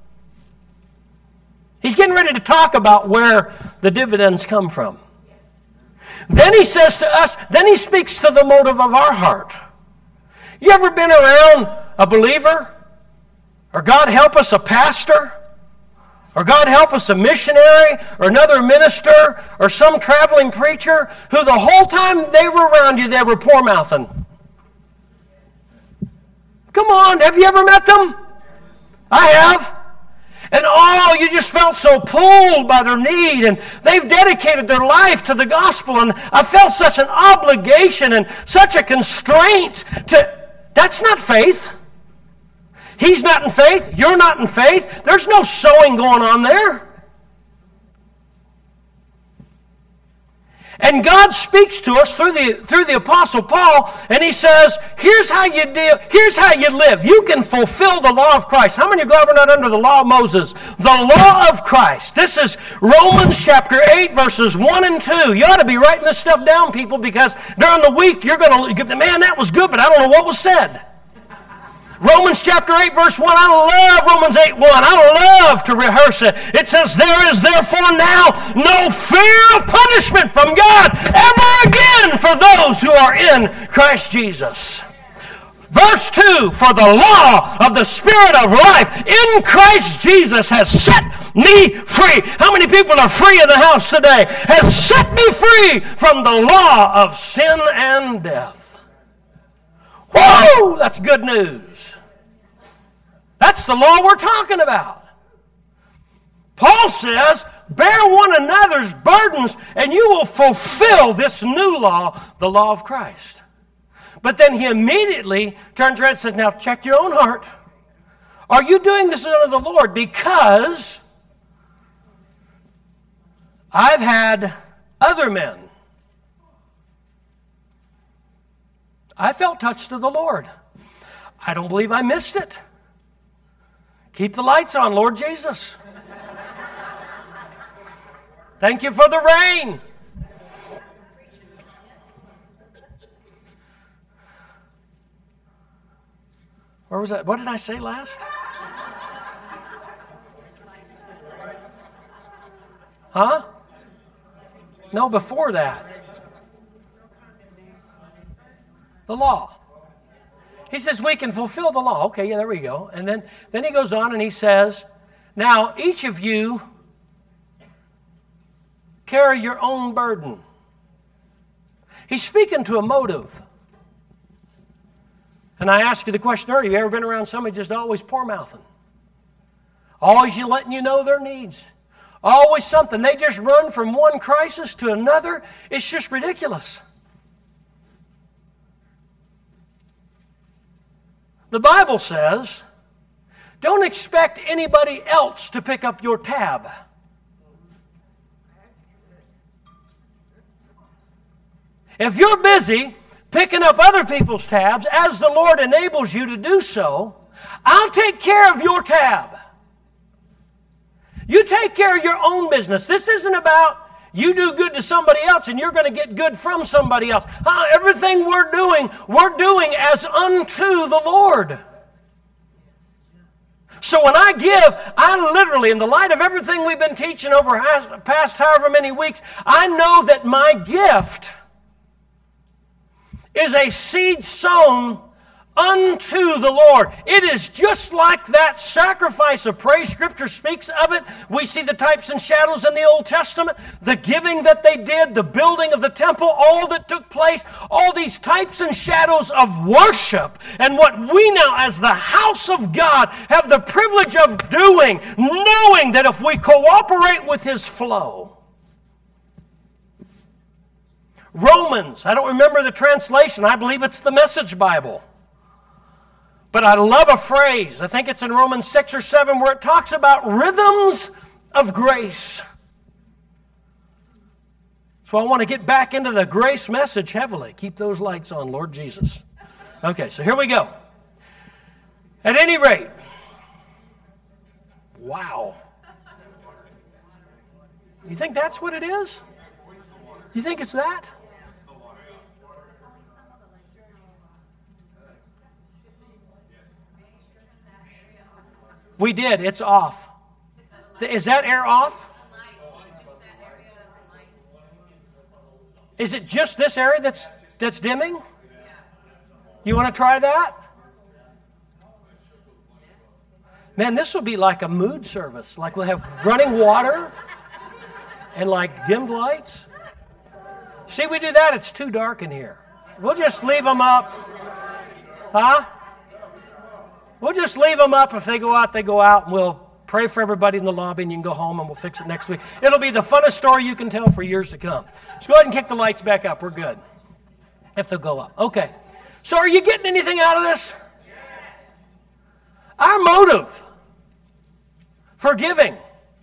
He's getting ready to talk about where the dividends come from. Then he says to us, then he speaks to the motive of our heart. You ever been around a believer? Or God help us, a pastor? Or God help us, a missionary? Or another minister? Or some traveling preacher? Who the whole time they were around you, they were poor-mouthing. Come on, have you ever met them? I have. And you just felt so pulled by their need, and they've dedicated their life to the gospel, and I felt such an obligation and such a constraint to... That's not faith. He's not in faith. You're not in faith. There's no sowing going on there. And God speaks to us through the Apostle Paul, and he says, here's how you live. You can fulfill the law of Christ. How many are glad we're not under the law of Moses? The law of Christ. This is Romans chapter 8, verses 1 and 2. You ought to be writing this stuff down, people, because during the week you're going to, man, that was good, but I don't know what was said. Romans chapter 8, verse 1. I love Romans 8, 1. I love to rehearse it. It says, there is therefore now no fear of punishment from God ever again for those who are in Christ Jesus. Verse 2, for the law of the Spirit of life in Christ Jesus has set me free. How many people are free in the house today? Has set me free from the law of sin and death. Whoa, that's good news. That's the law we're talking about. Paul says, bear one another's burdens and you will fulfill this new law, the law of Christ. But then he immediately turns around and says, now check your own heart. Are you doing this unto the Lord? Because I've had other men. I felt touched of the Lord. I don't believe I missed it. Keep the lights on, Lord Jesus. Thank you for the rain. Where was that? What did I say last? Huh? No, before that. The law. He says we can fulfill the law. Okay, yeah, there we go. And then he goes on and he says, now each of you carry your own burden. He's speaking to a motive. And I asked you the question earlier, have you ever been around somebody just always poor-mouthing? Always letting you know their needs. Always something. They just run from one crisis to another. It's just ridiculous. The Bible says, don't expect anybody else to pick up your tab. If you're busy picking up other people's tabs, as the Lord enables you to do so, I'll take care of your tab. You take care of your own business. This isn't about you do good to somebody else and you're going to get good from somebody else. Everything we're doing as unto the Lord. So when I give, I literally, in the light of everything we've been teaching over past however many weeks, I know that my gift is a seed sown unto the Lord. It is just like that sacrifice of praise. Scripture speaks of it. We see the types and shadows in the Old Testament, the giving that they did, the building of the temple, all that took place, all these types and shadows of worship. And what we now, as the house of God, have the privilege of doing, knowing that if we cooperate with His flow. Romans, I don't remember the translation. I believe it's the Message Bible. But I love a phrase, I think it's in Romans 6 or 7, where it talks about rhythms of grace. So I want to get back into the grace message heavily. Keep those lights on, Lord Jesus. Okay, so here we go. At any rate, wow. You think that's what it is? You think it's that? We did. It's off. Is that air off? Is it just this area that's dimming? You want to try that? Man, this will be like a mood service. Like we'll have running water and like dimmed lights. See, we do that, it's too dark in here. We'll just leave them up. Huh? We'll just leave them up. If they go out, they go out, and we'll pray for everybody in the lobby, and you can go home, and we'll fix it next week. It'll be the funnest story you can tell for years to come. Just go ahead and kick the lights back up. We're good. If they'll go up. Okay. So are you getting anything out of this? Our motive for giving.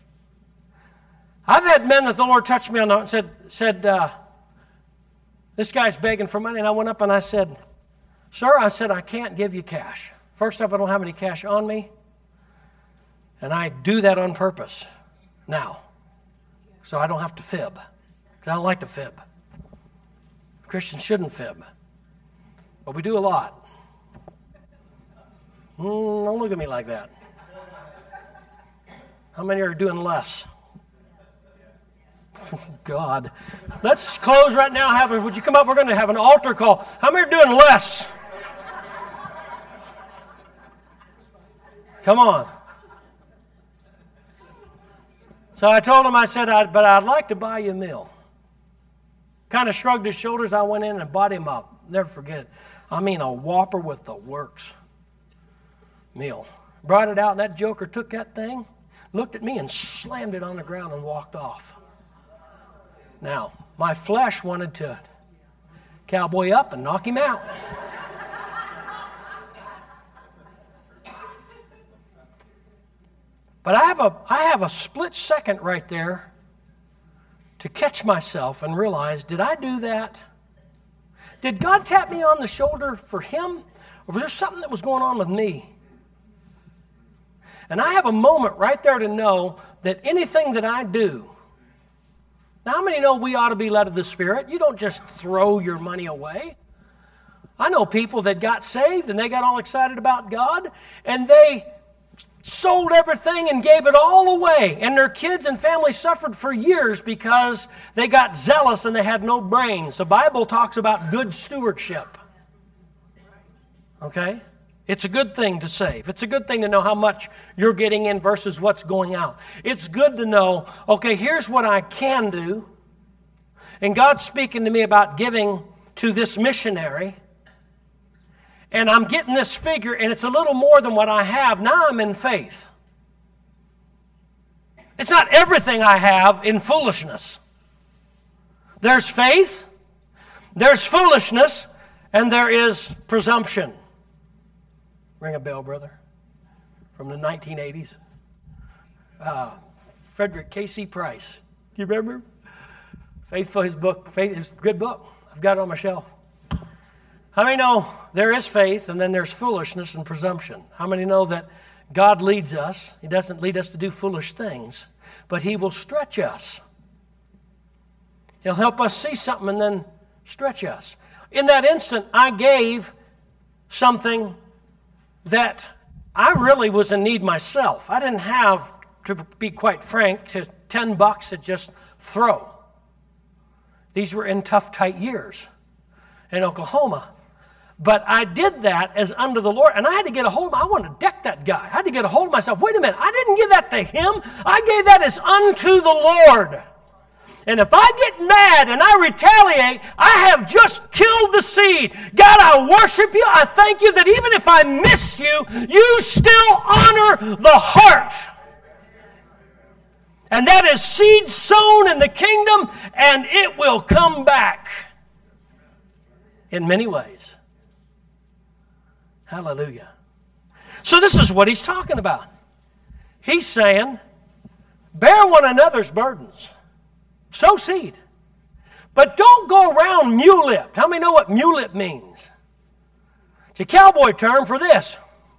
I've had men that the Lord touched me on and said, this guy's begging for money, and I went up and I said, sir, I said, I can't give you cash. First off, I don't have any cash on me, and I do that on purpose now, so I don't have to fib, because I don't like to fib. Christians shouldn't fib, but we do a lot. Don't look at me like that. How many are doing less? God. Let's close right now. Would you come up? We're going to have an altar call. How many are doing less? Come on. So I told him, I said, but I'd like to buy you a meal. Kind of shrugged his shoulders. I went in and bought him up. Never forget it. I mean, a Whopper with the works meal. Brought it out, and that joker took that thing, looked at me, and slammed it on the ground and walked off. Now, my flesh wanted to cowboy up and knock him out. But I have a split second right there to catch myself and realize, did I do that? Did God tap me on the shoulder for him? Or was there something that was going on with me? And I have a moment right there to know that anything that I do. Now, how many know we ought to be led of the Spirit? You don't just throw your money away. I know people that got saved and they got all excited about God and they sold everything and gave it all away. And their kids and family suffered for years because they got zealous and they had no brains. The Bible talks about good stewardship. Okay? It's a good thing to save. It's a good thing to know how much you're getting in versus what's going out. It's good to know, okay, here's what I can do. And God's speaking to me about giving to this missionary. And I'm getting this figure, and it's a little more than what I have. Now I'm in faith. It's not everything I have in foolishness. There's faith, there's foolishness, and there is presumption. Ring a bell, brother? From the 1980s. Frederick K.C. Price. Do you remember? Faithful, his book. Faith is a good book. I've got it on my shelf. How many know there is faith and then there's foolishness and presumption? How many know that God leads us? He doesn't lead us to do foolish things, but He will stretch us. He'll help us see something and then stretch us. In that instant, I gave something that I really was in need myself. I didn't have, to be quite frank, $10 to just throw. These were in tough, tight years in Oklahoma. But I did that as unto the Lord, and I had to get a hold of him. I wanted to deck that guy. I had to get a hold of myself. Wait a minute, I didn't give that to him. I gave that as unto the Lord. And if I get mad and I retaliate, I have just killed the seed. God, I worship you. I thank you that even if I miss you, you still honor the heart. And that is seed sown in the kingdom, and it will come back in many ways. Hallelujah. So this is what he's talking about. He's saying, bear one another's burdens. Sow seed. But don't go around mule-lipped. How many know what mule-lip means? It's a cowboy term for this.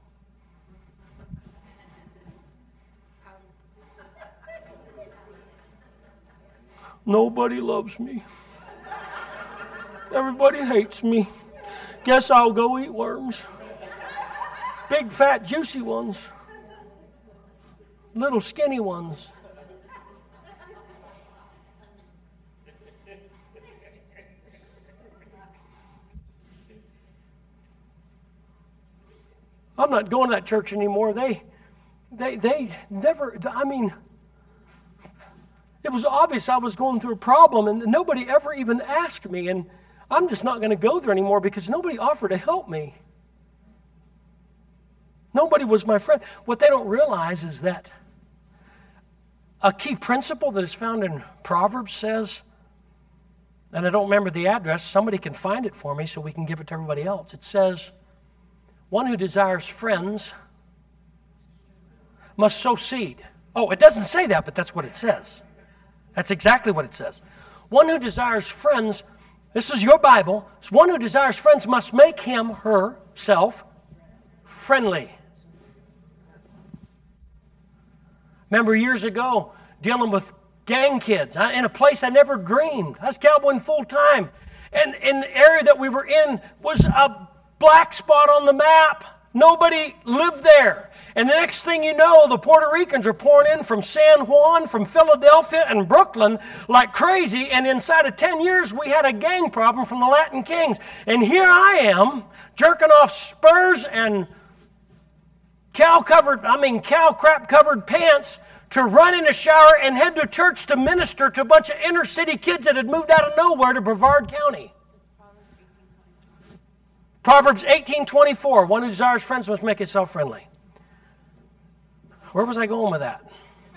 Nobody loves me. Everybody hates me. Guess I'll go eat worms. Big, fat, juicy ones. Little, skinny ones. I'm not going to that church anymore. They never, I mean, it was obvious I was going through a problem, and nobody ever even asked me, and I'm just not going to go there anymore because nobody offered to help me. Nobody was my friend. What they don't realize is that a key principle that is found in Proverbs says, and I don't remember the address, somebody can find it for me so we can give it to everybody else. It says, one who desires friends must sow seed. Oh, it doesn't say that, but that's what it says. That's exactly what it says. One who desires friends, this is your Bible, one who desires friends must make him, herself, friendly. Remember years ago, dealing with gang kids in a place I never dreamed. I was cowboying full time. And in the area that we were in was a black spot on the map. Nobody lived there. And the next thing you know, the Puerto Ricans are pouring in from San Juan, from Philadelphia, and Brooklyn like crazy. And inside of 10 years, we had a gang problem from the Latin Kings. And here I am, jerking off spurs and cow crap-covered pants to run in a shower and head to church to minister to a bunch of inner-city kids that had moved out of nowhere to Brevard County. Proverbs 18:24, one who desires friends must make himself friendly. Where was I going with that?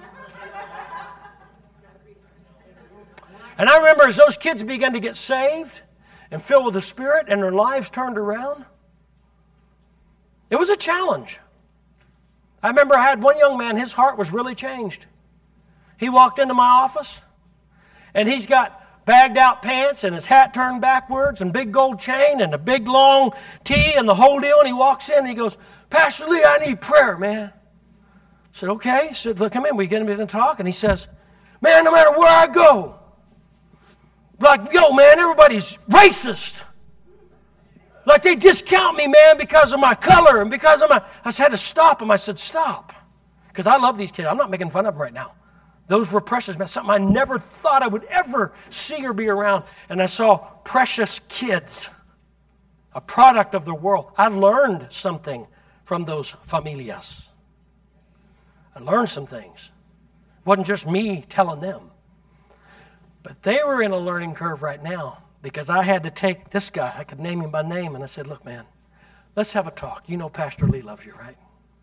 And I remember as those kids began to get saved and filled with the Spirit and their lives turned around, it was a challenge. I remember I had one young man, his heart was really changed. He walked into my office, and he's got bagged out pants and his hat turned backwards and big gold chain and a big long tee and the whole deal. And he walks in and he goes, Pastor Lee, I need prayer, man. I said, okay. I said, look, come in. We get him to talk. And he says, man, no matter where I go, like, yo, man, everybody's racist. Like they discount me, man, because of my color and because of my... I had to stop him. I said, stop. Because I love these kids. I'm not making fun of them right now. Those were precious, man. Something I never thought I would ever see or be around. And I saw precious kids, a product of the world. I learned something from those familias. I learned some things. It wasn't just me telling them. But they were in a learning curve right now because I had to take this guy. I could name him by name. And I said, look, man, let's have a talk. You know Pastor Lee loves you, right?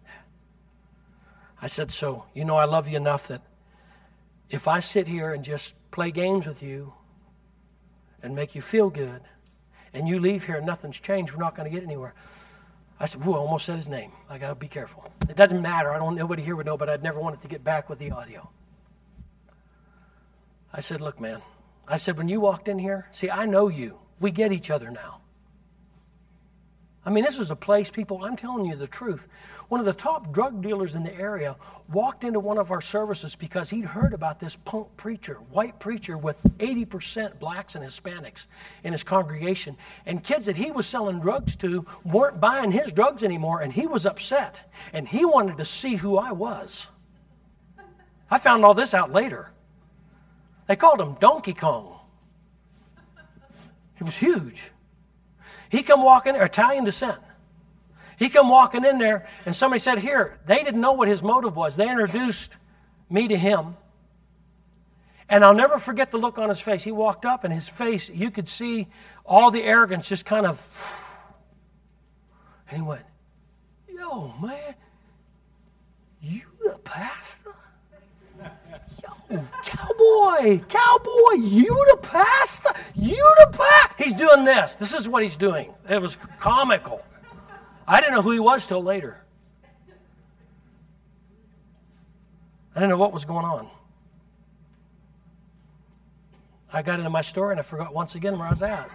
I said, so you know I love you enough that if I sit here and just play games with you and make you feel good and you leave here and nothing's changed, we're not going to get anywhere. I said, I almost said his name. I got to be careful. It doesn't matter. Nobody here would know, but I'd never wanted to get back with the audio. I said, look, man. I said, when you walked in here, see, I know you. We get each other now. I mean, this was a place, people, I'm telling you the truth. One of the top drug dealers in the area walked into one of our services because he'd heard about this punk preacher, white preacher with 80% blacks and Hispanics in his congregation. And kids that he was selling drugs to weren't buying his drugs anymore, and he was upset. And he wanted to see who I was. I found all this out later. They called him Donkey Kong. He was huge. He come walking, Italian descent. He come walking in there, and somebody said, here, they didn't know what his motive was. They introduced me to him. And I'll never forget the look on his face. He walked up, and his face, you could see all the arrogance just kind of, and he went, yo, man, you the pastor? Yo, cowboy, you the pastor? You the pastor? He's doing this. This is what he's doing. It was comical. I didn't know who he was till later. I didn't know what was going on. I got into my story and I forgot once again where I was at.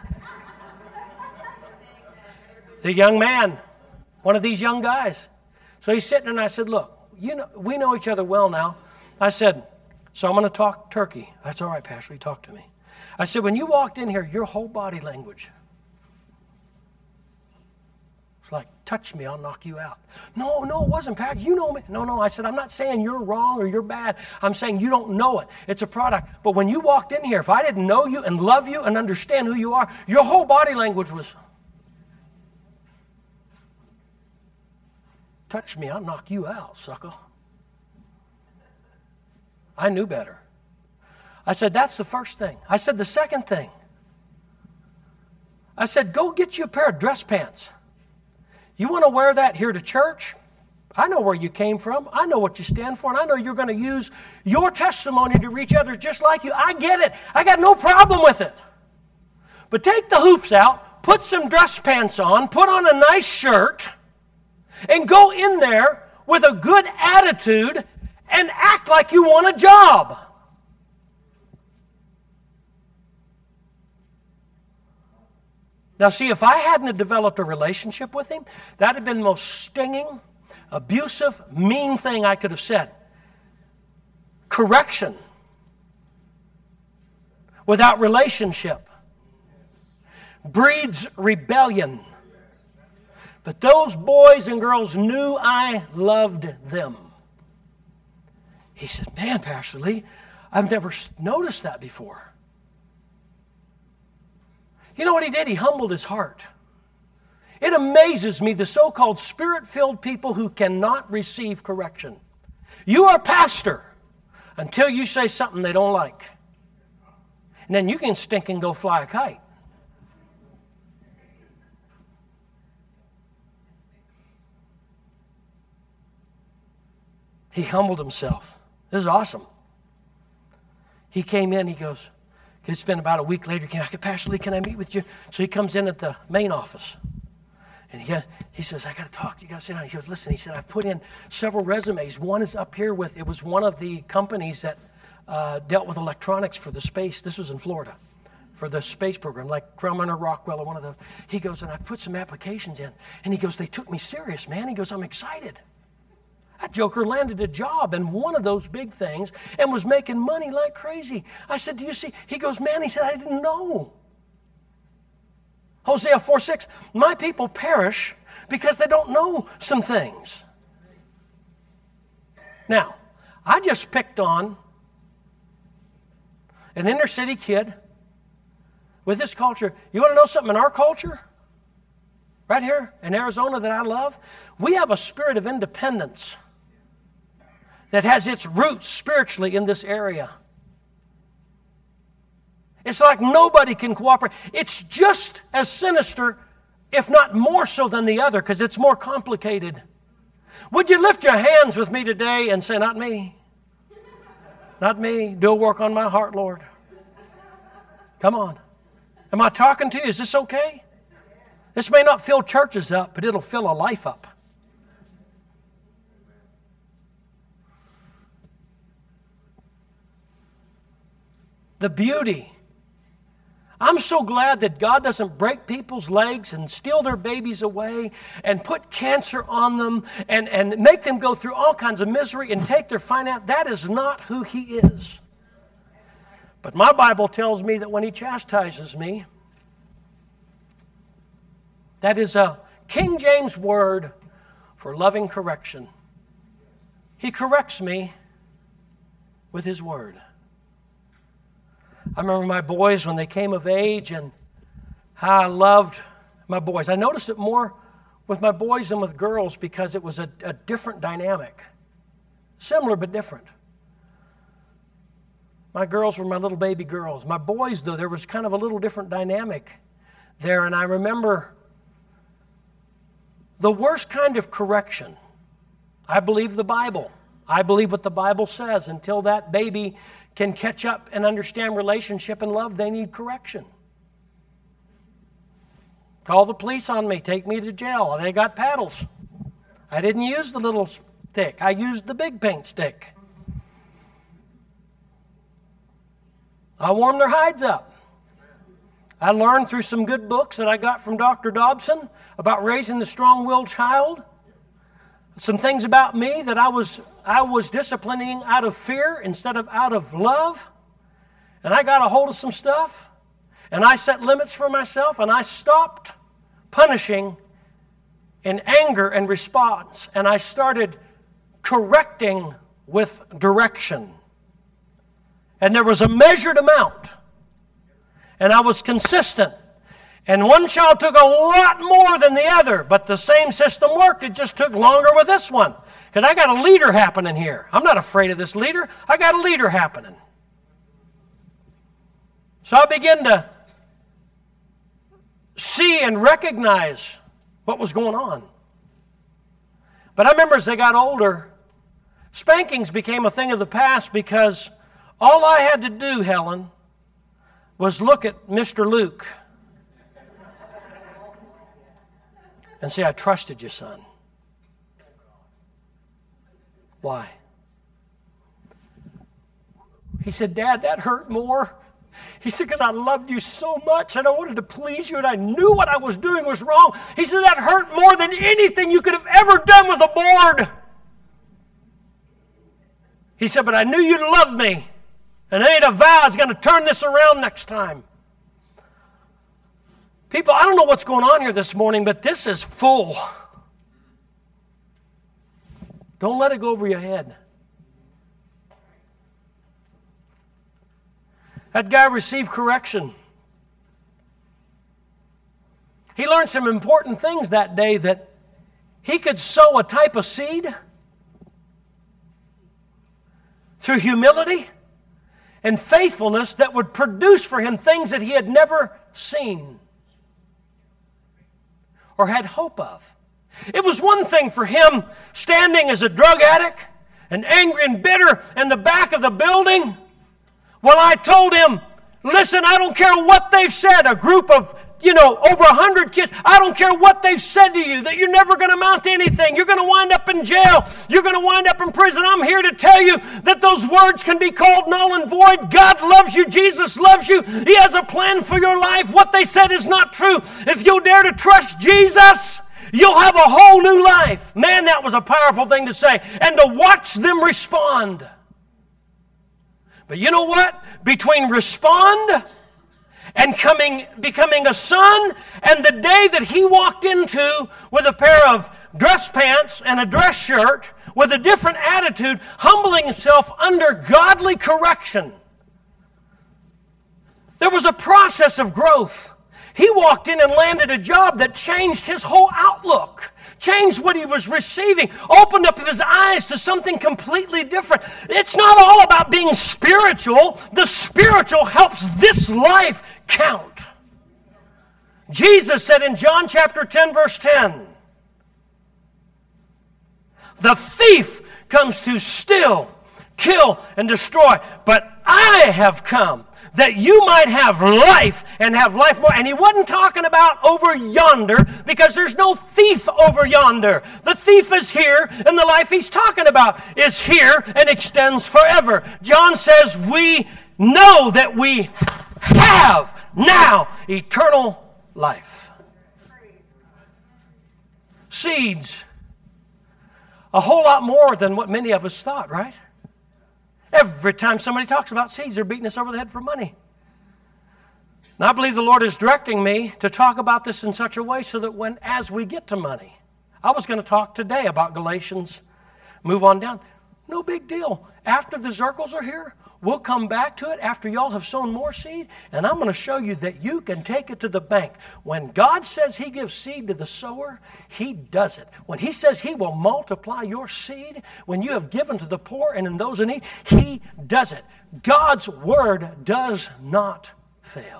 The young man, one of these young guys. So he's sitting there and I said, look, we know each other well now. I said, so I'm going to talk turkey. That's all right, Pastor, you talk to me. I said, when you walked in here, your whole body language, it's like, touch me, I'll knock you out. No, it wasn't, Pastor. You know me. No. I said, I'm not saying you're wrong or you're bad. I'm saying you don't know it. It's a product. But when you walked in here, if I didn't know you and love you and understand who you are, your whole body language was, touch me, I'll knock you out, sucker. I knew better. I said, that's the first thing. I said, the second thing. I said, go get you a pair of dress pants. You want to wear that here to church? I know where you came from. I know what you stand for, and I know you're going to use your testimony to reach others just like you. I get it. I got no problem with it. But take the hoops out, put some dress pants on, put on a nice shirt, and go in there with a good attitude and act like you want a job. Now, see, if I hadn't developed a relationship with him, that would have been the most stinging, abusive, mean thing I could have said. Correction without relationship breeds rebellion. But those boys and girls knew I loved them. He said, man, Pastor Lee, I've never noticed that before. You know what he did? He humbled his heart. It amazes me, the so-called spirit-filled people who cannot receive correction. You are a pastor until you say something they don't like. And then you can stink and go fly a kite. He humbled himself. This is awesome. He came in, he goes, it's been about a week later, I said, Pastor Lee, can I meet with you? So he comes in at the main office. And he says, I got to talk to you. You got to sit down. He goes, listen, he said, I've put in several resumes. One is up here with, it was one of the companies that dealt with electronics for the space. This was in Florida for the space program, like Grumman or Rockwell or one of those. He goes, and I put some applications in. And he goes, they took me serious, man. He goes, I'm excited. That joker landed a job in one of those big things and was making money like crazy. I said, do you see? He goes, man, he said, I didn't know. Hosea 4:6, my people perish because they don't know some things. Now, I just picked on an inner city kid with this culture. You want to know something in our culture? Right here in Arizona that I love, we have a spirit of independence that has its roots spiritually in this area. It's like nobody can cooperate. It's just as sinister, if not more so than the other, because it's more complicated. Would you lift your hands with me today and say, not me? Not me. Do a work on my heart, Lord. Come on. Am I talking to you? Is this okay? This may not fill churches up, but it'll fill a life up. The beauty. I'm so glad that God doesn't break people's legs and steal their babies away and put cancer on them and make them go through all kinds of misery and take their finance. That is not who He is. But my Bible tells me that when He chastises me, that is a King James word for loving correction. He corrects me with His word. I remember my boys when they came of age and how I loved my boys. I noticed it more with my boys than with girls because it was a different dynamic. Similar but different. My girls were my little baby girls. My boys, though, there was kind of a little different dynamic there. And I remember the worst kind of correction. I believe the Bible. I believe what the Bible says. Until that baby can catch up and understand relationship and love, they need correction. Call the police on me. Take me to jail. They got paddles. I didn't use the little stick. I used the big paint stick. I warmed their hides up. I learned through some good books that I got from Dr. Dobson about raising the strong-willed child. Some things about me that I was disciplining out of fear instead of out of love. And I got a hold of some stuff. And I set limits for myself. And I stopped punishing in anger and response. And I started correcting with direction. And there was a measured amount. And I was consistent. And one child took a lot more than the other, but the same system worked. It just took longer with this one. Because I got a leader happening here. I'm not afraid of this leader. I got a leader happening. So I began to see and recognize what was going on. But I remember as they got older, spankings became a thing of the past because all I had to do, Helen, was look at Mr. Luke and say, I trusted you, son. Why? He said, Dad, that hurt more. He said, because I loved you so much and I wanted to please you and I knew what I was doing was wrong. He said, that hurt more than anything you could have ever done with a board. He said, but I knew you'd love me. And I made a vow I was going to turn this around next time. People, I don't know what's going on here this morning, but this is full. Don't let it go over your head. That guy received correction. He learned some important things that day, that he could sow a type of seed through humility and faithfulness that would produce for him things that he had never seen or had hope of. It was one thing for him standing as a drug addict and angry and bitter in the back of the building while I told him, listen, I don't care what they've said, a group of, over 100 kids, I don't care what they've said to you, that you're never going to amount to anything. You're going to wind up in jail. You're going to wind up in prison. I'm here to tell you that those words can be called null and void. God loves you. Jesus loves you. He has a plan for your life. What they said is not true. If you'll dare to trust Jesus, you'll have a whole new life. Man, that was a powerful thing to say. And to watch them respond. But you know what? Between respond and becoming a son, and the day that he walked into with a pair of dress pants and a dress shirt with a different attitude, humbling himself under godly correction, there was a process of growth. He walked in and landed a job that changed his whole outlook, changed what he was receiving, opened up his eyes to something completely different. It's not all about being spiritual. The spiritual helps this life count. Jesus said in John chapter 10, verse 10, the thief comes to steal, kill, and destroy, but I have come that you might have life and have life more. And he wasn't talking about over yonder, because there's no thief over yonder. The thief is here, and the life he's talking about is here and extends forever. John says we know that we have now eternal life. Seeds. A whole lot more than what many of us thought, right? Every time somebody talks about seeds, they're beating us over the head for money. And I believe the Lord is directing me to talk about this in such a way so that as we get to money, I was going to talk today about Galatians, move on down. No big deal. After the circles are here, we'll come back to it after y'all have sown more seed, and I'm going to show you that you can take it to the bank. When God says He gives seed to the sower, He does it. When He says He will multiply your seed, when you have given to the poor and in those in need, He does it. God's word does not fail.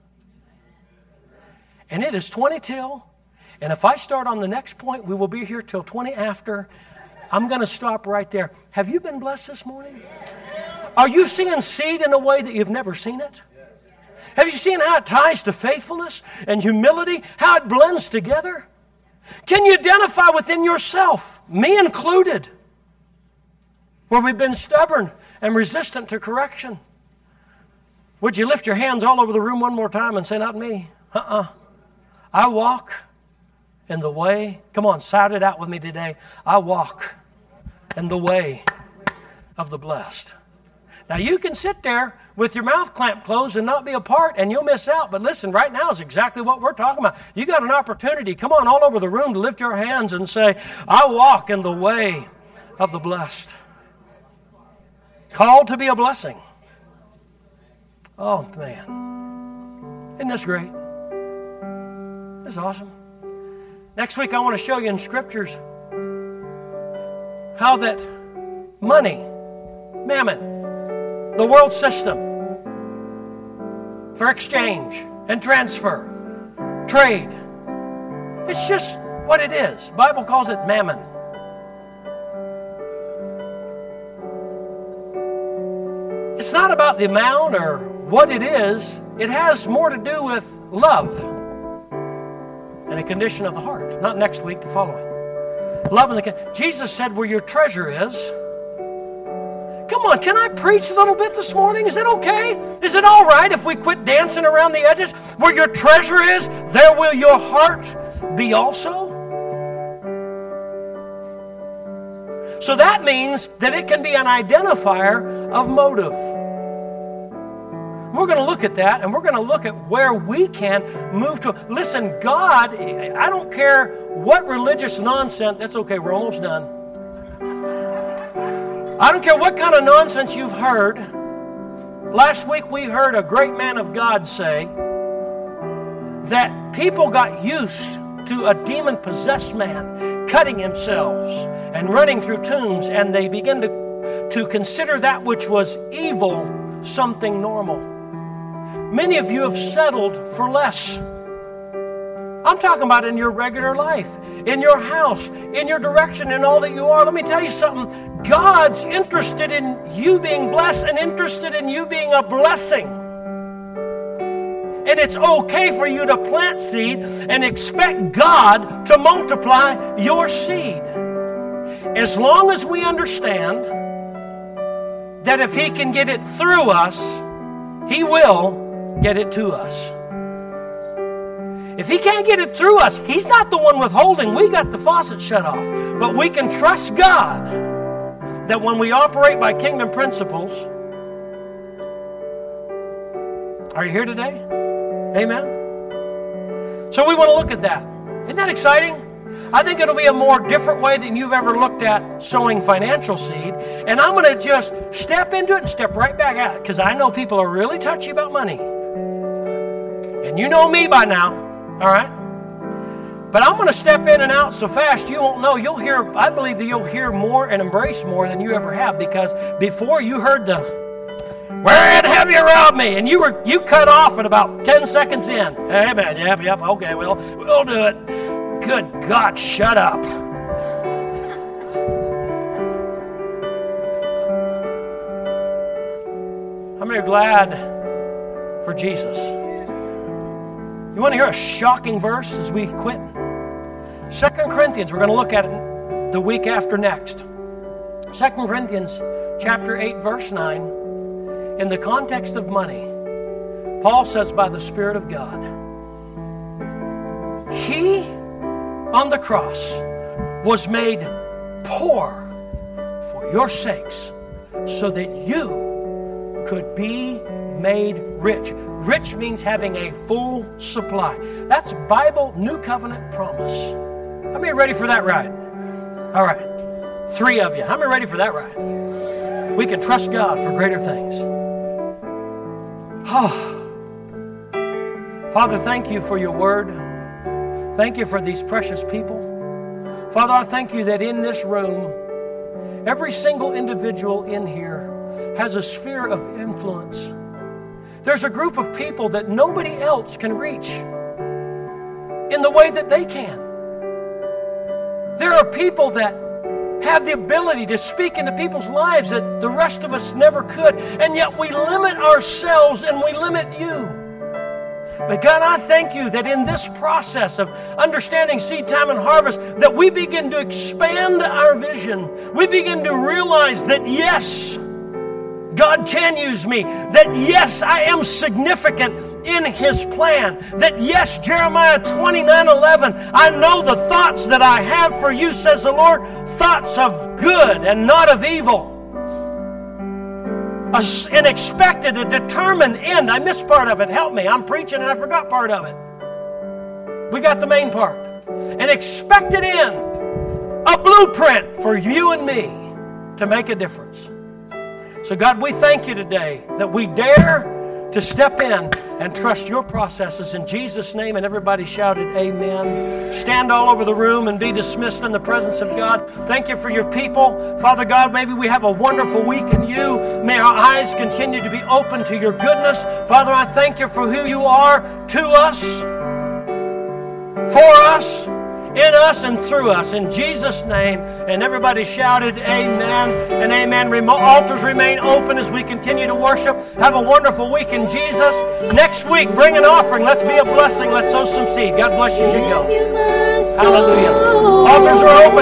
And it is 20 till, and if I start on the next point, we will be here till 20 after. I'm going to stop right there. Have you been blessed this morning? Are you seeing seed in a way that you've never seen it? Have you seen how it ties to faithfulness and humility, how it blends together? Can you identify within yourself, me included, where we've been stubborn and resistant to correction? Would you lift your hands all over the room one more time and say, not me? I walk in the way. Come on, shout it out with me today. I walk in the way of the blessed. Now, you can sit there with your mouth clamped closed and not be a part, and you'll miss out. But listen, right now is exactly what we're talking about. You got an opportunity, come on, all over the room to lift your hands and say, I walk in the way of the blessed. Called to be a blessing. Oh, man. Isn't this great? This is awesome. Next week, I want to show you in Scriptures how that money, mammon, the world system for exchange and transfer, trade, it's just what it is. The Bible calls it mammon. It's not about the amount or what it is. It has more to do with love and a condition of the heart. Not next week, the following. Love and Jesus said, where your treasure is. Come on, can I preach a little bit this morning? Is that okay? Is it all right if we quit dancing around the edges? Where your treasure is, there will your heart be also. So that means that it can be an identifier of motive. We're going to look at that, and we're going to look at where we can move to. Listen, God, I don't care what religious nonsense. That's okay, we're almost done. I don't care what kind of nonsense you've heard. Last week we heard a great man of God say that people got used to a demon-possessed man cutting themselves and running through tombs, and they began to consider that which was evil something normal. Many of you have settled for less. I'm talking about in your regular life, in your house, in your direction, in all that you are. Let me tell you something. God's interested in you being blessed and interested in you being a blessing. And it's okay for you to plant seed and expect God to multiply your seed. As long as we understand that if He can get it through us, He will get it to us. If He can't get it through us, He's not the one withholding. We got the faucet shut off. But we can trust God that when we operate by kingdom principles, are you here today? Amen? So we want to look at that. Isn't that exciting? I think it'll be a more different way than you've ever looked at sowing financial seed. And I'm going to just step into it and step right back out it because I know people are really touchy about money. And you know me by now, all right? But I'm going to step in and out so fast you won't know. You'll hear, I believe that you'll hear more and embrace more than you ever have, because before you heard the, where'd have you robbed me? And you cut off at about 10 seconds in. Hey man, yep, okay, well, we'll do it. Good God, shut up. How many are glad for Jesus? You want to hear a shocking verse as we quit? 2 Corinthians, we're going to look at it the week after next. 2 Corinthians chapter 8, verse 9. In the context of money, Paul says by the Spirit of God, He on the cross was made poor for your sakes so that you could be made rich. Rich means having a full supply. That's Bible New Covenant promise. How many are ready for that ride? All right. 3 of you. How many are ready for that ride? We can trust God for greater things. Father, thank you for your word. Thank you for these precious people. Father, I thank you that in this room, every single individual in here has a sphere of influence. There's a group of people that nobody else can reach in the way that they can. There are people that have the ability to speak into people's lives that the rest of us never could, and yet we limit ourselves and we limit you. But God, I thank you that in this process of understanding seed time and harvest, that we begin to expand our vision. We begin to realize that yes, God can use me. That yes, I am significant in His plan. That yes, Jeremiah 29:11, I know the thoughts that I have for you, says the Lord, thoughts of good and not of evil. An expected, a determined end. I missed part of it. Help me. I'm preaching and I forgot part of it. We got the main part. An expected end. A blueprint for you and me to make a difference. So God, we thank you today that we dare to step in and trust your processes in Jesus' name. And everybody shouted amen. Stand all over the room and be dismissed in the presence of God. Thank you for your people. Father God, maybe we have a wonderful week in you. May our eyes continue to be open to your goodness. Father, I thank you for who you are to us, for us, in us and through us. In Jesus' name. And everybody shouted amen and amen. Altars remain open as we continue to worship. Have a wonderful week in Jesus. Next week, bring an offering. Let's be a blessing. Let's sow some seed. God bless you as you go. Hallelujah. Altars are open.